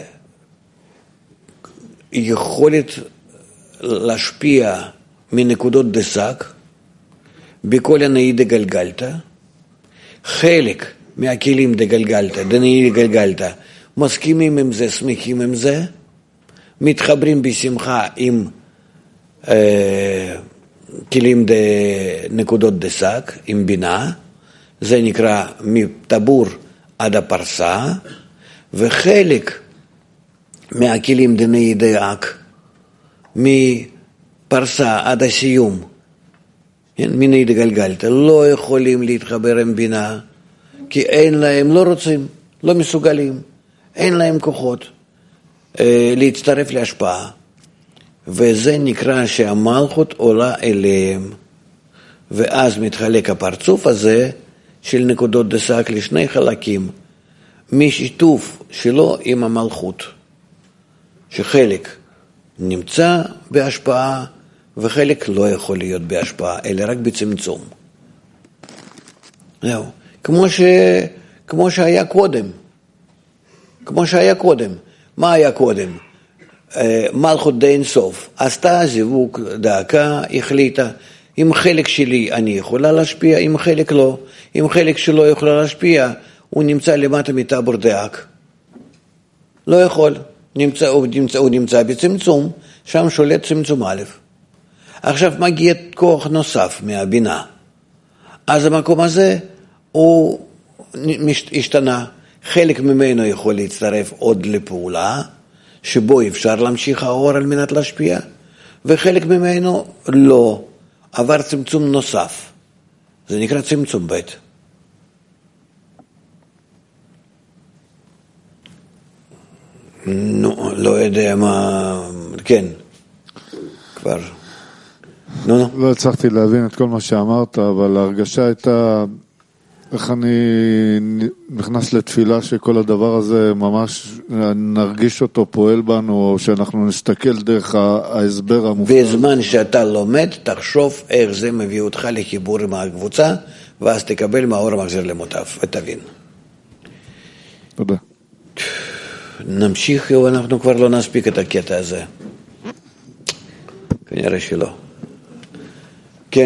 יכולת להשפיע מנקודות דסק בכל הנאי דגלגלתא, חלק מהכלים דגלגלתא, דנאי דגלגלתא, מסכימים עם זה, שמחים עם זה, מתחברים בשמחה עם אה, כלים דנקודות דסק, עם בינה, זה נקרא מטבור עד הפרסה, וחלק מהכלים דנאי דאק, מפרסה עד הסיום, מיני דגלגלתא, לא יכולים להתחבר עם בינה, כי אין להם, לא רוצים, לא מסוגלים, אין להם כוחות אה, להצטרף להשפעה, וזה נקרא שהמלכות עולה אליהם, ואז מתחלק הפרצוף הזה של נקודות דסק לשני חלקים, משיתוף שלו עם המלכות, שחלק נמצא בהשפעה, וחלק לא יכול להיות בהשפעה, אלא רק בצמצום. זהו. כמו ש... כמו שהיה קודם. כמו שהיה קודם. מה היה קודם? מלכות די סוף. עשתה זיווג דאקה, החליטה, אם חלק שלי אני יכולה להשפיע, אם חלק לא. אם חלק שלא יכולה להשפיע, הוא נמצא למטה מטבור דאק. לא יכול. נמצא, הוא, נמצא, הוא נמצא בצמצום, שם שולט צמצום א'. עכשיו מגיע כוח נוסף מהבינה. אז המקום הזה הוא השתנה. חלק ממנו יכול להצטרף עוד לפעולה, שבו אפשר להמשיך האור על מנת להשפיע, וחלק ממנו לא. עבר צמצום נוסף. זה נקרא צמצום ב'. נו, לא יודע מה... כן, כבר... נו, נו. לא הצלחתי להבין את כל מה שאמרת, אבל ההרגשה הייתה, איך אני נכנס לתפילה שכל הדבר הזה ממש נרגיש אותו פועל בנו, או שאנחנו נסתכל דרך ההסבר המופלא. בזמן שאתה לומד, תחשוב איך זה מביא אותך לחיבור עם הקבוצה, ואז תקבל מהאור המחזיר למוטף, ותבין. תודה. נמשיך, ואנחנו כבר לא נספיק את הקטע הזה. כנראה שלא. כן.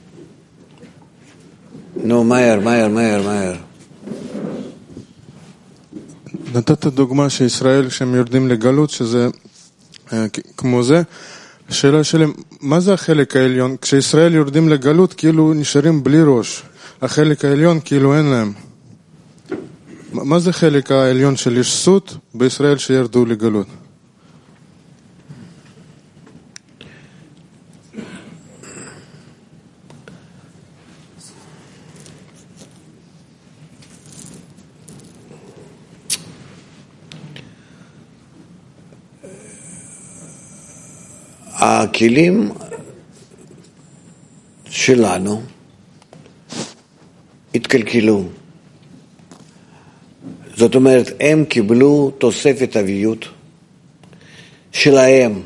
נו, מהר, מהר, מהר, מהר. נתת דוגמה שישראל, כשהם יורדים לגלות, שזה כמו זה. השאלה שלי, מה זה החלק העליון? כשישראל יורדים לגלות, כאילו נשארים בלי ראש. החלק העליון, כאילו אין להם. מה זה חלק העליון של ישסות בישראל שירדו לגלות? הכלים שלנו התקלקלו. זאת אומרת, הם קיבלו תוספת אביות שלהם.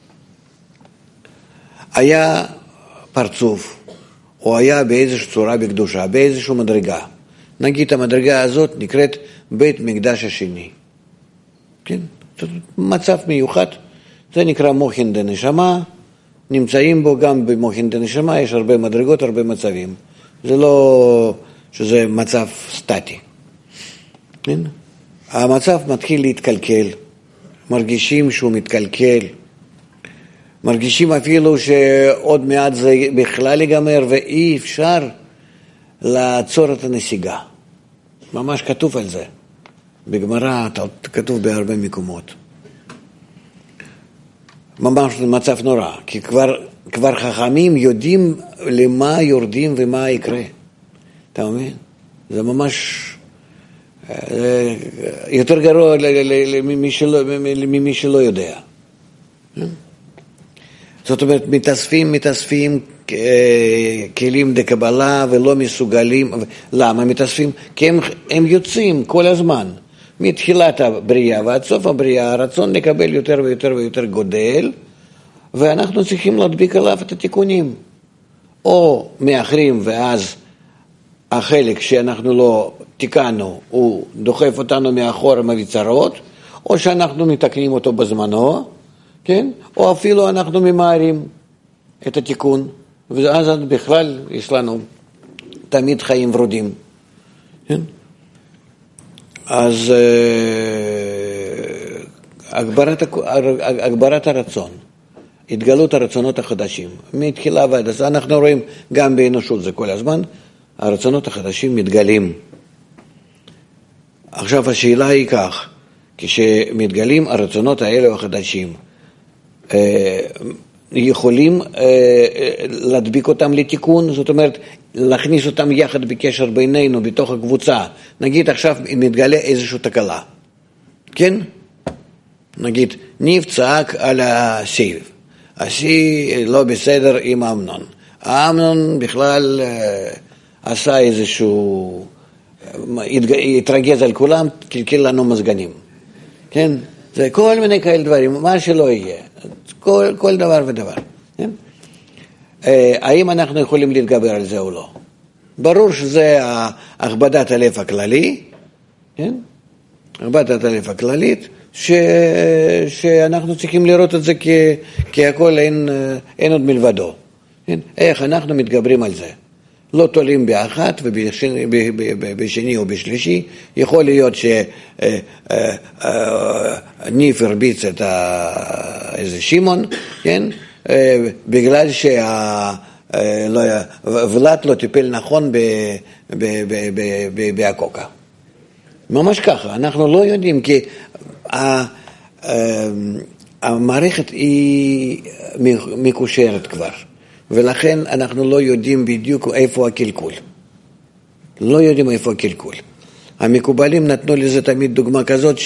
היה פרצוף, או היה באיזושהי צורה בקדושה, באיזושהי מדרגה. נגיד המדרגה הזאת נקראת בית מקדש השני. כן? זה מצב מיוחד. זה נקרא מוחין דנשמה, נמצאים בו גם במוחין דנשמה, יש הרבה מדרגות, הרבה מצבים. זה לא שזה מצב סטטי. כן? המצב מתחיל להתקלקל, מרגישים שהוא מתקלקל, מרגישים אפילו שעוד מעט זה בכלל ייגמר, ואי אפשר לעצור את הנסיגה. ממש כתוב על זה. בגמרא כתוב בהרבה מקומות. ממש מצב נורא, כי כבר, כבר חכמים יודעים למה יורדים ומה יקרה. אתה מבין? זה ממש יותר גרוע ממי שלא, ממי שלא יודע. זאת אומרת, מתאספים, מתאספים כלים לקבלה ולא מסוגלים. למה מתאספים? כי הם, הם יוצאים כל הזמן. מתחילת הבריאה ועד סוף הבריאה, הרצון לקבל יותר ויותר ויותר גודל, ואנחנו צריכים להדביק עליו את התיקונים. או מאחרים ואז החלק שאנחנו לא תיקנו, הוא דוחף אותנו מאחור עם הביצרות, או שאנחנו מתקנים אותו בזמנו, כן? או אפילו אנחנו ממהרים את התיקון, ואז בכלל יש לנו תמיד חיים ורודים. כן? אז הגברת, הגברת הרצון, התגלות הרצונות החדשים, מתחילה ועד אז, אנחנו רואים גם באנושות זה כל הזמן, הרצונות החדשים מתגלים. עכשיו השאלה היא כך, כשמתגלים הרצונות האלה החדשים, יכולים להדביק אותם לתיקון, זאת אומרת, להכניס אותם יחד בקשר בינינו, בתוך הקבוצה. נגיד עכשיו מתגלה איזושהי תקלה, כן? נגיד, ניב צעק על השיא, השיא לא בסדר עם אמנון. אמנון בכלל עשה איזשהו, התרגז על כולם, קלקל לנו מזגנים, כן? זה כל מיני כאלה דברים, מה שלא יהיה, כל, כל דבר ודבר. כן? האם אנחנו יכולים להתגבר על זה או לא? ברור שזה הכבדת הלב הכללי, כן? הכבדת הלב הכללית, ש... שאנחנו צריכים לראות את זה כ... כהכל אין, אין עוד מלבדו. כן? איך אנחנו מתגברים על זה? לא תולים באחת ובשני, בשני או בשלישי. יכול להיות שניף הרביץ את איזה שימון, כן? בגלל שהוולד לא טיפל נכון בהקוקה. ממש ככה, אנחנו לא יודעים, כי המערכת היא מקושרת כבר. ולכן אנחנו לא יודעים בדיוק איפה הקלקול. לא יודעים איפה הקלקול. המקובלים נתנו לזה תמיד דוגמה כזאת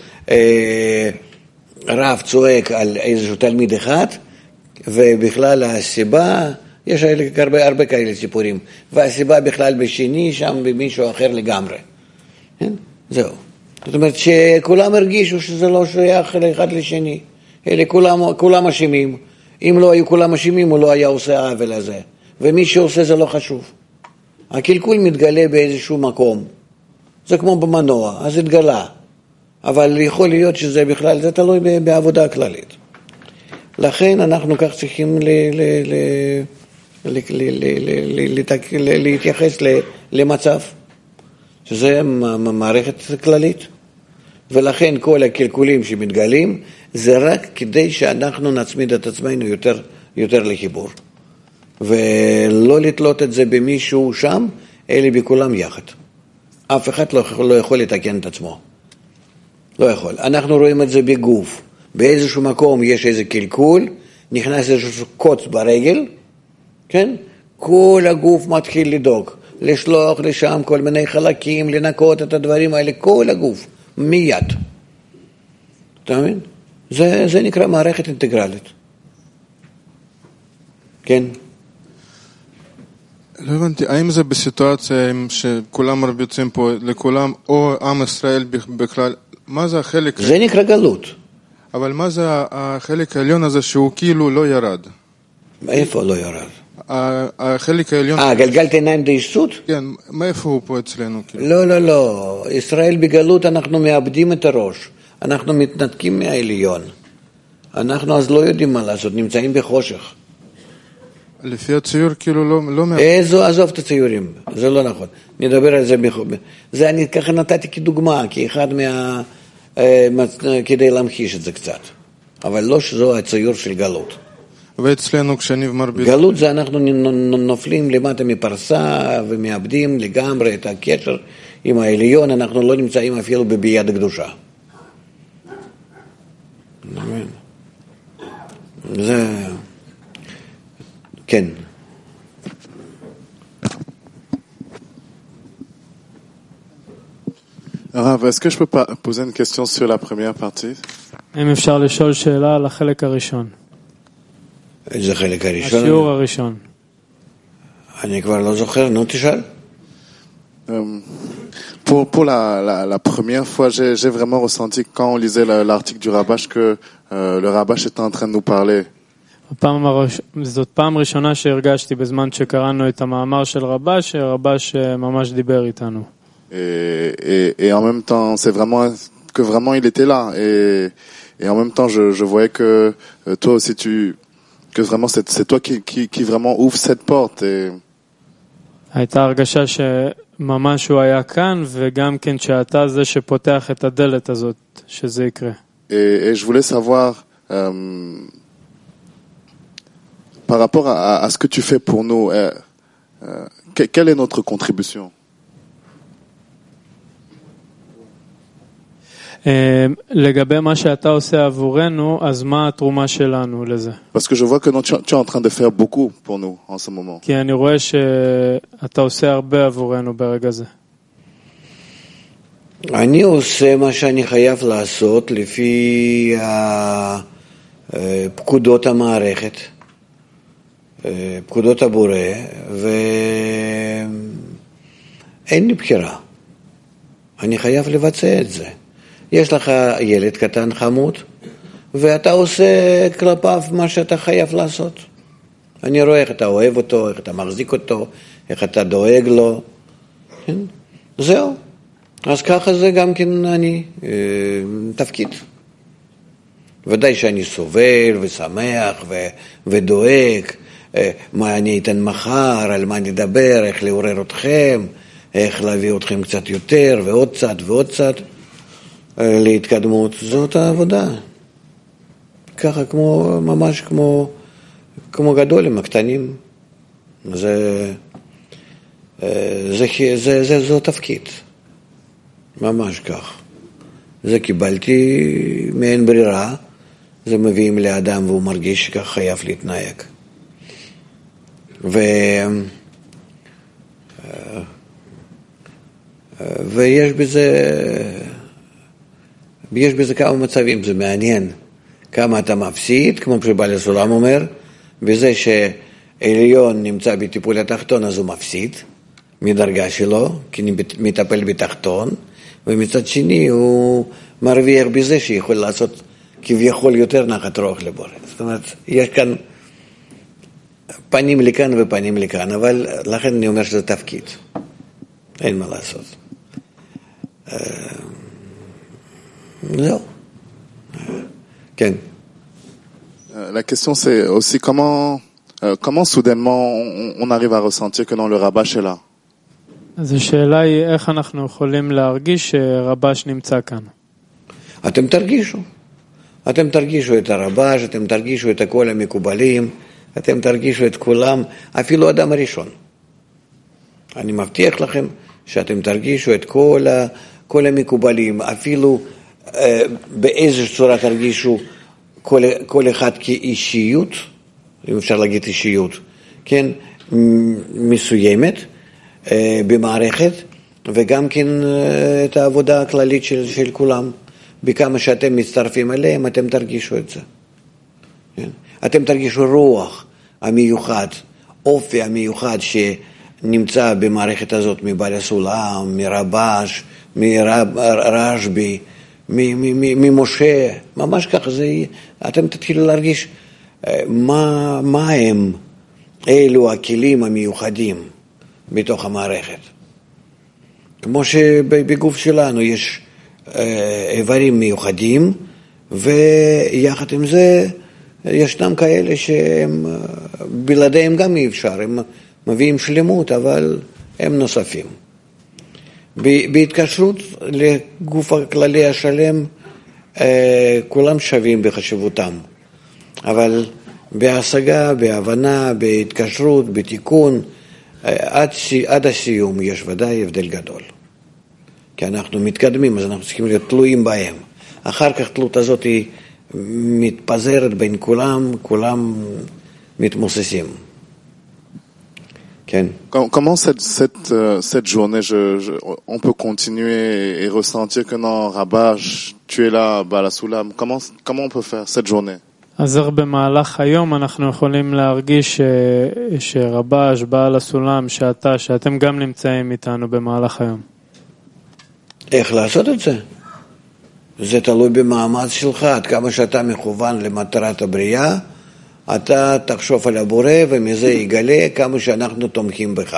שרב צועק על איזשהו תלמיד אחד, ובכלל הסיבה, יש הרבה, הרבה כאלה סיפורים, והסיבה בכלל בשני שם במישהו אחר לגמרי. זהו. זאת אומרת שכולם הרגישו שזה לא שייך לאחד לשני, אלה כולם, כולם אשמים. אם לא היו כולם אשמים, הוא לא היה עושה העוול הזה. ומי שעושה זה לא חשוב. הקלקול מתגלה באיזשהו מקום. זה כמו במנוע, אז התגלה. אבל יכול להיות שזה בכלל, זה תלוי בעבודה הכללית. לכן אנחנו כך צריכים להתייחס למצב, שזה מערכת כללית. ולכן כל הקלקולים שמתגלים, זה רק כדי שאנחנו נצמיד את עצמנו יותר, יותר לחיבור. ולא לתלות את זה במישהו שם, אלא בכולם יחד. אף אחד לא, לא יכול לתקן את עצמו. לא יכול. אנחנו רואים את זה בגוף. באיזשהו מקום יש איזה קלקול, נכנס איזשהו קוץ ברגל, כן? כל הגוף מתחיל לדאוג. לשלוח לשם כל מיני חלקים, לנקות את הדברים האלה, כל הגוף. מיד. אתה מבין? זה, זה נקרא מערכת אינטגרלית. כן? לא הבנתי, האם זה בסיטואציה שכולם מרביצים פה לכולם, או עם ישראל בכלל, מה זה החלק? זה נקרא גלות. אבל מה זה החלק העליון הזה שהוא כאילו לא ירד? איפה לא ירד? החלק העליון... אה, גלגלת עיניים דייסות? כן, מאיפה הוא פה אצלנו? לא, לא, לא. ישראל בגלות אנחנו מאבדים את הראש. אנחנו מתנתקים מהעליון. אנחנו אז לא יודעים מה לעשות, נמצאים בחושך. לפי הציור כאילו לא... לא איזו, עזוב את הציורים, זה לא נכון. נדבר על זה, זה אני ככה נתתי כדוגמה, כאחד מה... כדי להמחיש את זה קצת. אבל לא שזו הציור של גלות. ואצלנו כשאני מרביץ... גלות זה אנחנו נופלים למטה מפרסה ומאבדים לגמרי את הקשר עם העליון, אנחנו לא נמצאים אפילו בביאת הקדושה. זה... כן. הרב, est-ce que je peux poser une question sur la première partie? אם אפשר לשאול שאלה על החלק הראשון. איזה חלק הראשון? השיעור הראשון. אני כבר לא זוכר, נו תשאל. Pour, pour la, la, la première fois, j'ai, j'ai vraiment ressenti quand on lisait l'article du Rabash que euh, le Rabash était en train de nous parler. זאת פעם ראשונה שהרגשתי בזמן שקראנו את המאמר של רבש, שרבש ממש דיבר איתנו. Et, et, et en même temps, c'est vraiment que vraiment il était là. Et, et en même temps, je, je voyais que euh, toi aussi, tu, que vraiment c'est, c'est toi qui, qui, qui vraiment ouvre cette porte. Et... הייתה הרגשה שממש הוא היה כאן, וגם כן שאתה זה שפותח את הדלת הזאת, שזה יקרה. Et, et je voulais savoir, euh, par rapport à, à ce que tu fais pour nous, euh, euh, quelle est notre contribution? לגבי מה שאתה עושה עבורנו, אז מה התרומה שלנו לזה? Parce que je vois que non, tu, tu es en train de faire beaucoup pour nous en ce moment. כי אני רואה שאתה עושה הרבה עבורנו ברגע זה. אני עושה מה שאני חייב לעשות לפי פקודות המערכת, פקודות הבורא, ואין לי בחירה. אני חייב לבצע את זה. יש לך ילד קטן חמוד, ואתה עושה כלפיו מה שאתה חייב לעשות. אני רואה איך אתה אוהב אותו, איך אתה מחזיק אותו, איך אתה דואג לו. כן? זהו. אז ככה זה גם כן אני, אה, תפקיד. ודאי שאני סובל ושמח ו- ודואג, אה, מה אני אתן מחר, על מה נדבר, איך לעורר אתכם, איך להביא אתכם קצת יותר ועוד קצת ועוד קצת. להתקדמות, זאת העבודה. ככה כמו, ממש כמו, כמו גדולים, הקטנים. זה, זה, זה, זה, זה תפקיד. ממש כך. זה קיבלתי מעין ברירה, זה מביאים לאדם והוא מרגיש שכך חייב להתנהג. ו... ויש בזה... יש בזה כמה מצבים, זה מעניין. כמה אתה מפסיד, כמו שבעל הסולם אומר, וזה שעליון נמצא בטיפול התחתון, אז הוא מפסיד, מדרגה שלו, כי מטפל בתחתון, ומצד שני הוא מרוויח בזה שיכול לעשות כביכול יותר נחת רוח לבורא. זאת אומרת, יש כאן פנים לכאן ופנים לכאן, אבל לכן אני אומר שזה תפקיד. אין מה לעשות. Non. La question c'est aussi comment, euh, comment soudainement on, on arrive à ressentir que non, le Rabash est là. אז השאלה היא איך אנחנו יכולים להרגיש שרבש נמצא כאן. אתם תרגישו. אתם תרגישו את הרבש, אתם תרגישו את כל המקובלים, אתם תרגישו את כולם, אפילו אדם הראשון. אני מבטיח לכם שאתם תרגישו את כל, כל המקובלים, אפילו באיזו צורה תרגישו כל, כל אחד כאישיות, אם אפשר להגיד אישיות, כן, מסוימת במערכת, וגם כן את העבודה הכללית של, של כולם. בכמה שאתם מצטרפים אליהם, אתם תרגישו את זה. כן? אתם תרגישו רוח המיוחד, אופי המיוחד שנמצא במערכת הזאת, מבעל הסולם, מרבש, מרשבי, ממשה, ממש ככה זה יהיה. אתם תתחילו להרגיש מה, מה הם אלו הכלים המיוחדים בתוך המערכת. כמו שבגוף שלנו יש איברים מיוחדים, ויחד עם זה ישנם כאלה שהם בלעדיהם גם אי אפשר, הם מביאים שלמות, אבל הם נוספים. בהתקשרות לגוף הכללי השלם, כולם שווים בחשיבותם, אבל בהשגה, בהבנה, בהתקשרות, בתיקון, עד, עד הסיום יש ודאי הבדל גדול. כי אנחנו מתקדמים, אז אנחנו צריכים להיות תלויים בהם. אחר כך תלות הזאת היא מתפזרת בין כולם, כולם מתמוססים. כן. Comment cette, cette, cette journée, je, je, on peut continuer et ressentir que non, Rabash, tu es là, Bala Soulam, comment, comment on peut faire cette journée? אז איך במהלך היום אנחנו יכולים להרגיש ש... שרבש, בעל הסולם, שאתה, שאתם גם נמצאים איתנו במהלך היום? איך לעשות את זה? זה תלוי במאמץ שלך, עד כמה שאתה מכוון למטרת הבריאה, אתה תחשוב על הבורא ומזה יגלה כמה שאנחנו תומכים בך.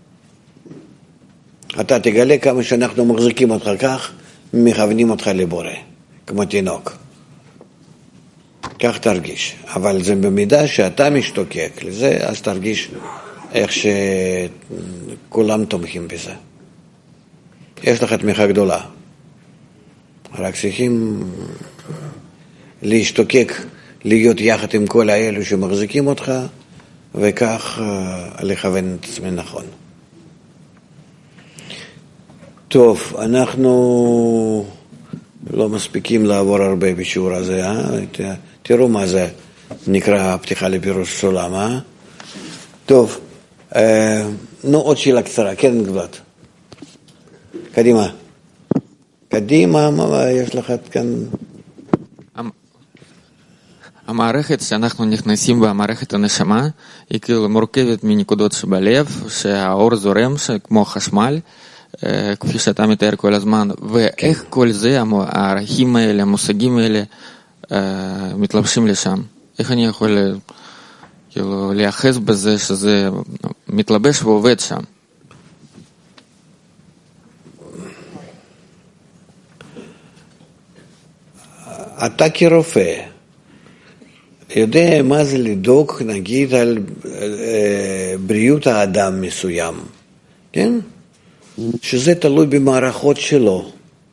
אתה תגלה כמה שאנחנו מחזיקים אותך כך, מכוונים אותך לבורא, כמו תינוק. כך תרגיש, אבל זה במידה שאתה משתוקק לזה, אז תרגיש איך שכולם תומכים בזה. יש לך תמיכה גדולה. רק צריכים להשתוקק, להיות יחד עם כל האלו שמחזיקים אותך, וכך לכוון את עצמי נכון. טוב, אנחנו לא מספיקים לעבור הרבה בשיעור הזה, אה? תראו מה זה נקרא פתיחה לפירוש סולם, אה? טוב, אה, נו עוד שאלה קצרה, כן גבעת. קדימה. קדימה, מה יש לך כאן? המערכת שאנחנו נכנסים במערכת הנשמה היא כאילו מורכבת מנקודות שבלב, שהאור זורם כמו חשמל, כפי שאתה מתאר כל הזמן, ואיך כל זה, הערכים האלה, המושגים האלה, מתלבשים לשם. איך אני יכול כאילו להיאחז בזה שזה מתלבש ועובד שם? אתה כרופא יודע מה זה לדאוג, נגיד, על בריאות האדם מסוים, כן? שזה תלוי במערכות שלו.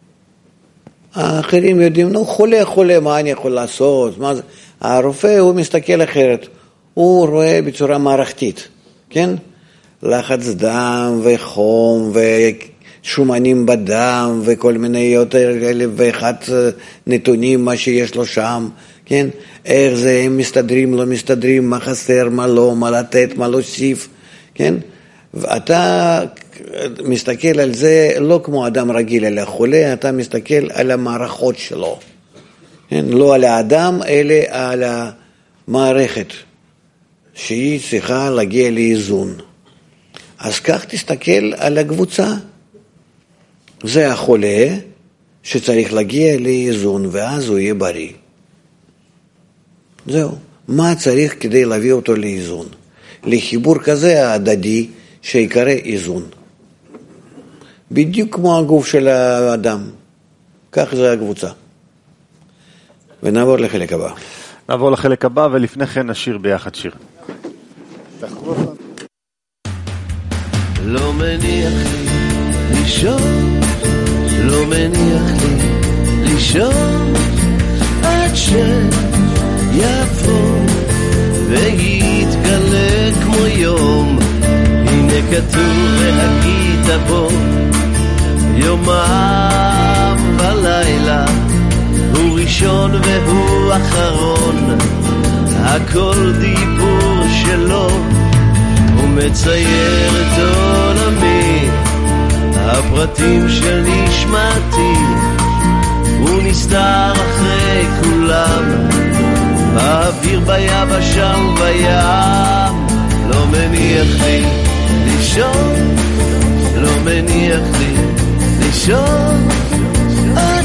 האחרים יודעים, נו, חולה, חולה, מה אני יכול לעשות? מה זה? הרופא הוא מסתכל אחרת, הוא רואה בצורה מערכתית, כן? לחץ דם וחום ושומנים בדם וכל מיני יותר אלף ואחד נתונים, מה שיש לו שם, כן? איך זה, הם מסתדרים, לא מסתדרים, מה חסר, מה לא, מה לתת, מה להוסיף, כן? ואתה מסתכל על זה לא כמו אדם רגיל, אלא חולה, אתה מסתכל על המערכות שלו, כן? לא על האדם, אלא על המערכת, שהיא צריכה להגיע לאיזון. אז כך תסתכל על הקבוצה. זה החולה שצריך להגיע לאיזון, ואז הוא יהיה בריא. זהו. מה צריך כדי להביא אותו לאיזון? לחיבור כזה ההדדי שיקרא איזון. בדיוק כמו הגוף של האדם. כך זה הקבוצה. ונעבור לחלק הבא. נעבור לחלק הבא, ולפני כן נשיר ביחד שיר. לא מניח לי לישון, לא מניח לי לישון, עד שיבוא ויתגלה כמו יום. הנה כתוב והגית בו יומם בלילה, הוא ראשון והוא אחרון, הכל דיבור שלו, הוא מצייר את עולמי, הפרטים של נשמתי, הוא נסתר אחרי כולם, באוויר ביבשה ובים. לא מניח לי לישון, לא מניח לי לישון, עד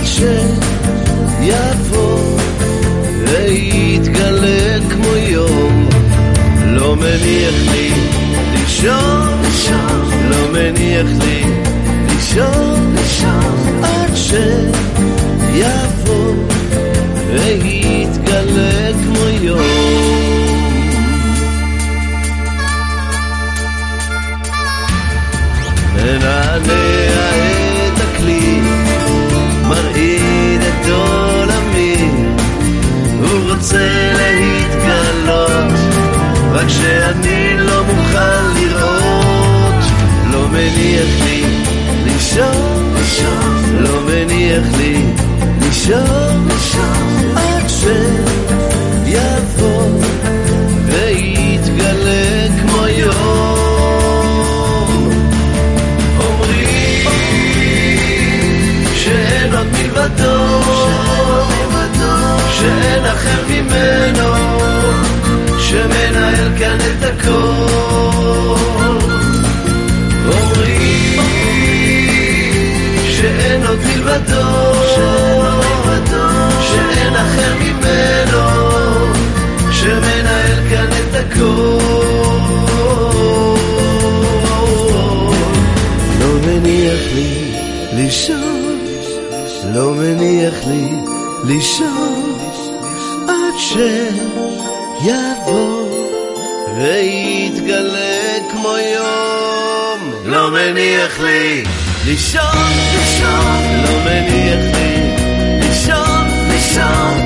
שיבוא ויתגלה כמו יום. לא מניח לי לישון, לא מניח לי לישון, עד שיבוא ויתגלה כמו יום. מנענע את הכלי, מרעיד את עולמי, הוא רוצה להתגלות, רק שאני לא מוכן לראות. לא מניח לי לישון, לא מניח לי לישון, עד שיבוא ויתגלה כמו יום. אומרים שאין עוד מלבדו, שאין אחר ממנו, שמנהל כאן את הכל. אומרים שאין עוד מלבדו, שאין אחר ממנו, שמנהל כאן את הכל. לא מניח לי לישון, לא מניח לי לישון, עד שיבוא ויתגלה כמו יום. לא מניח לי לישון, לישון, לא מניח לי לישון, לישון,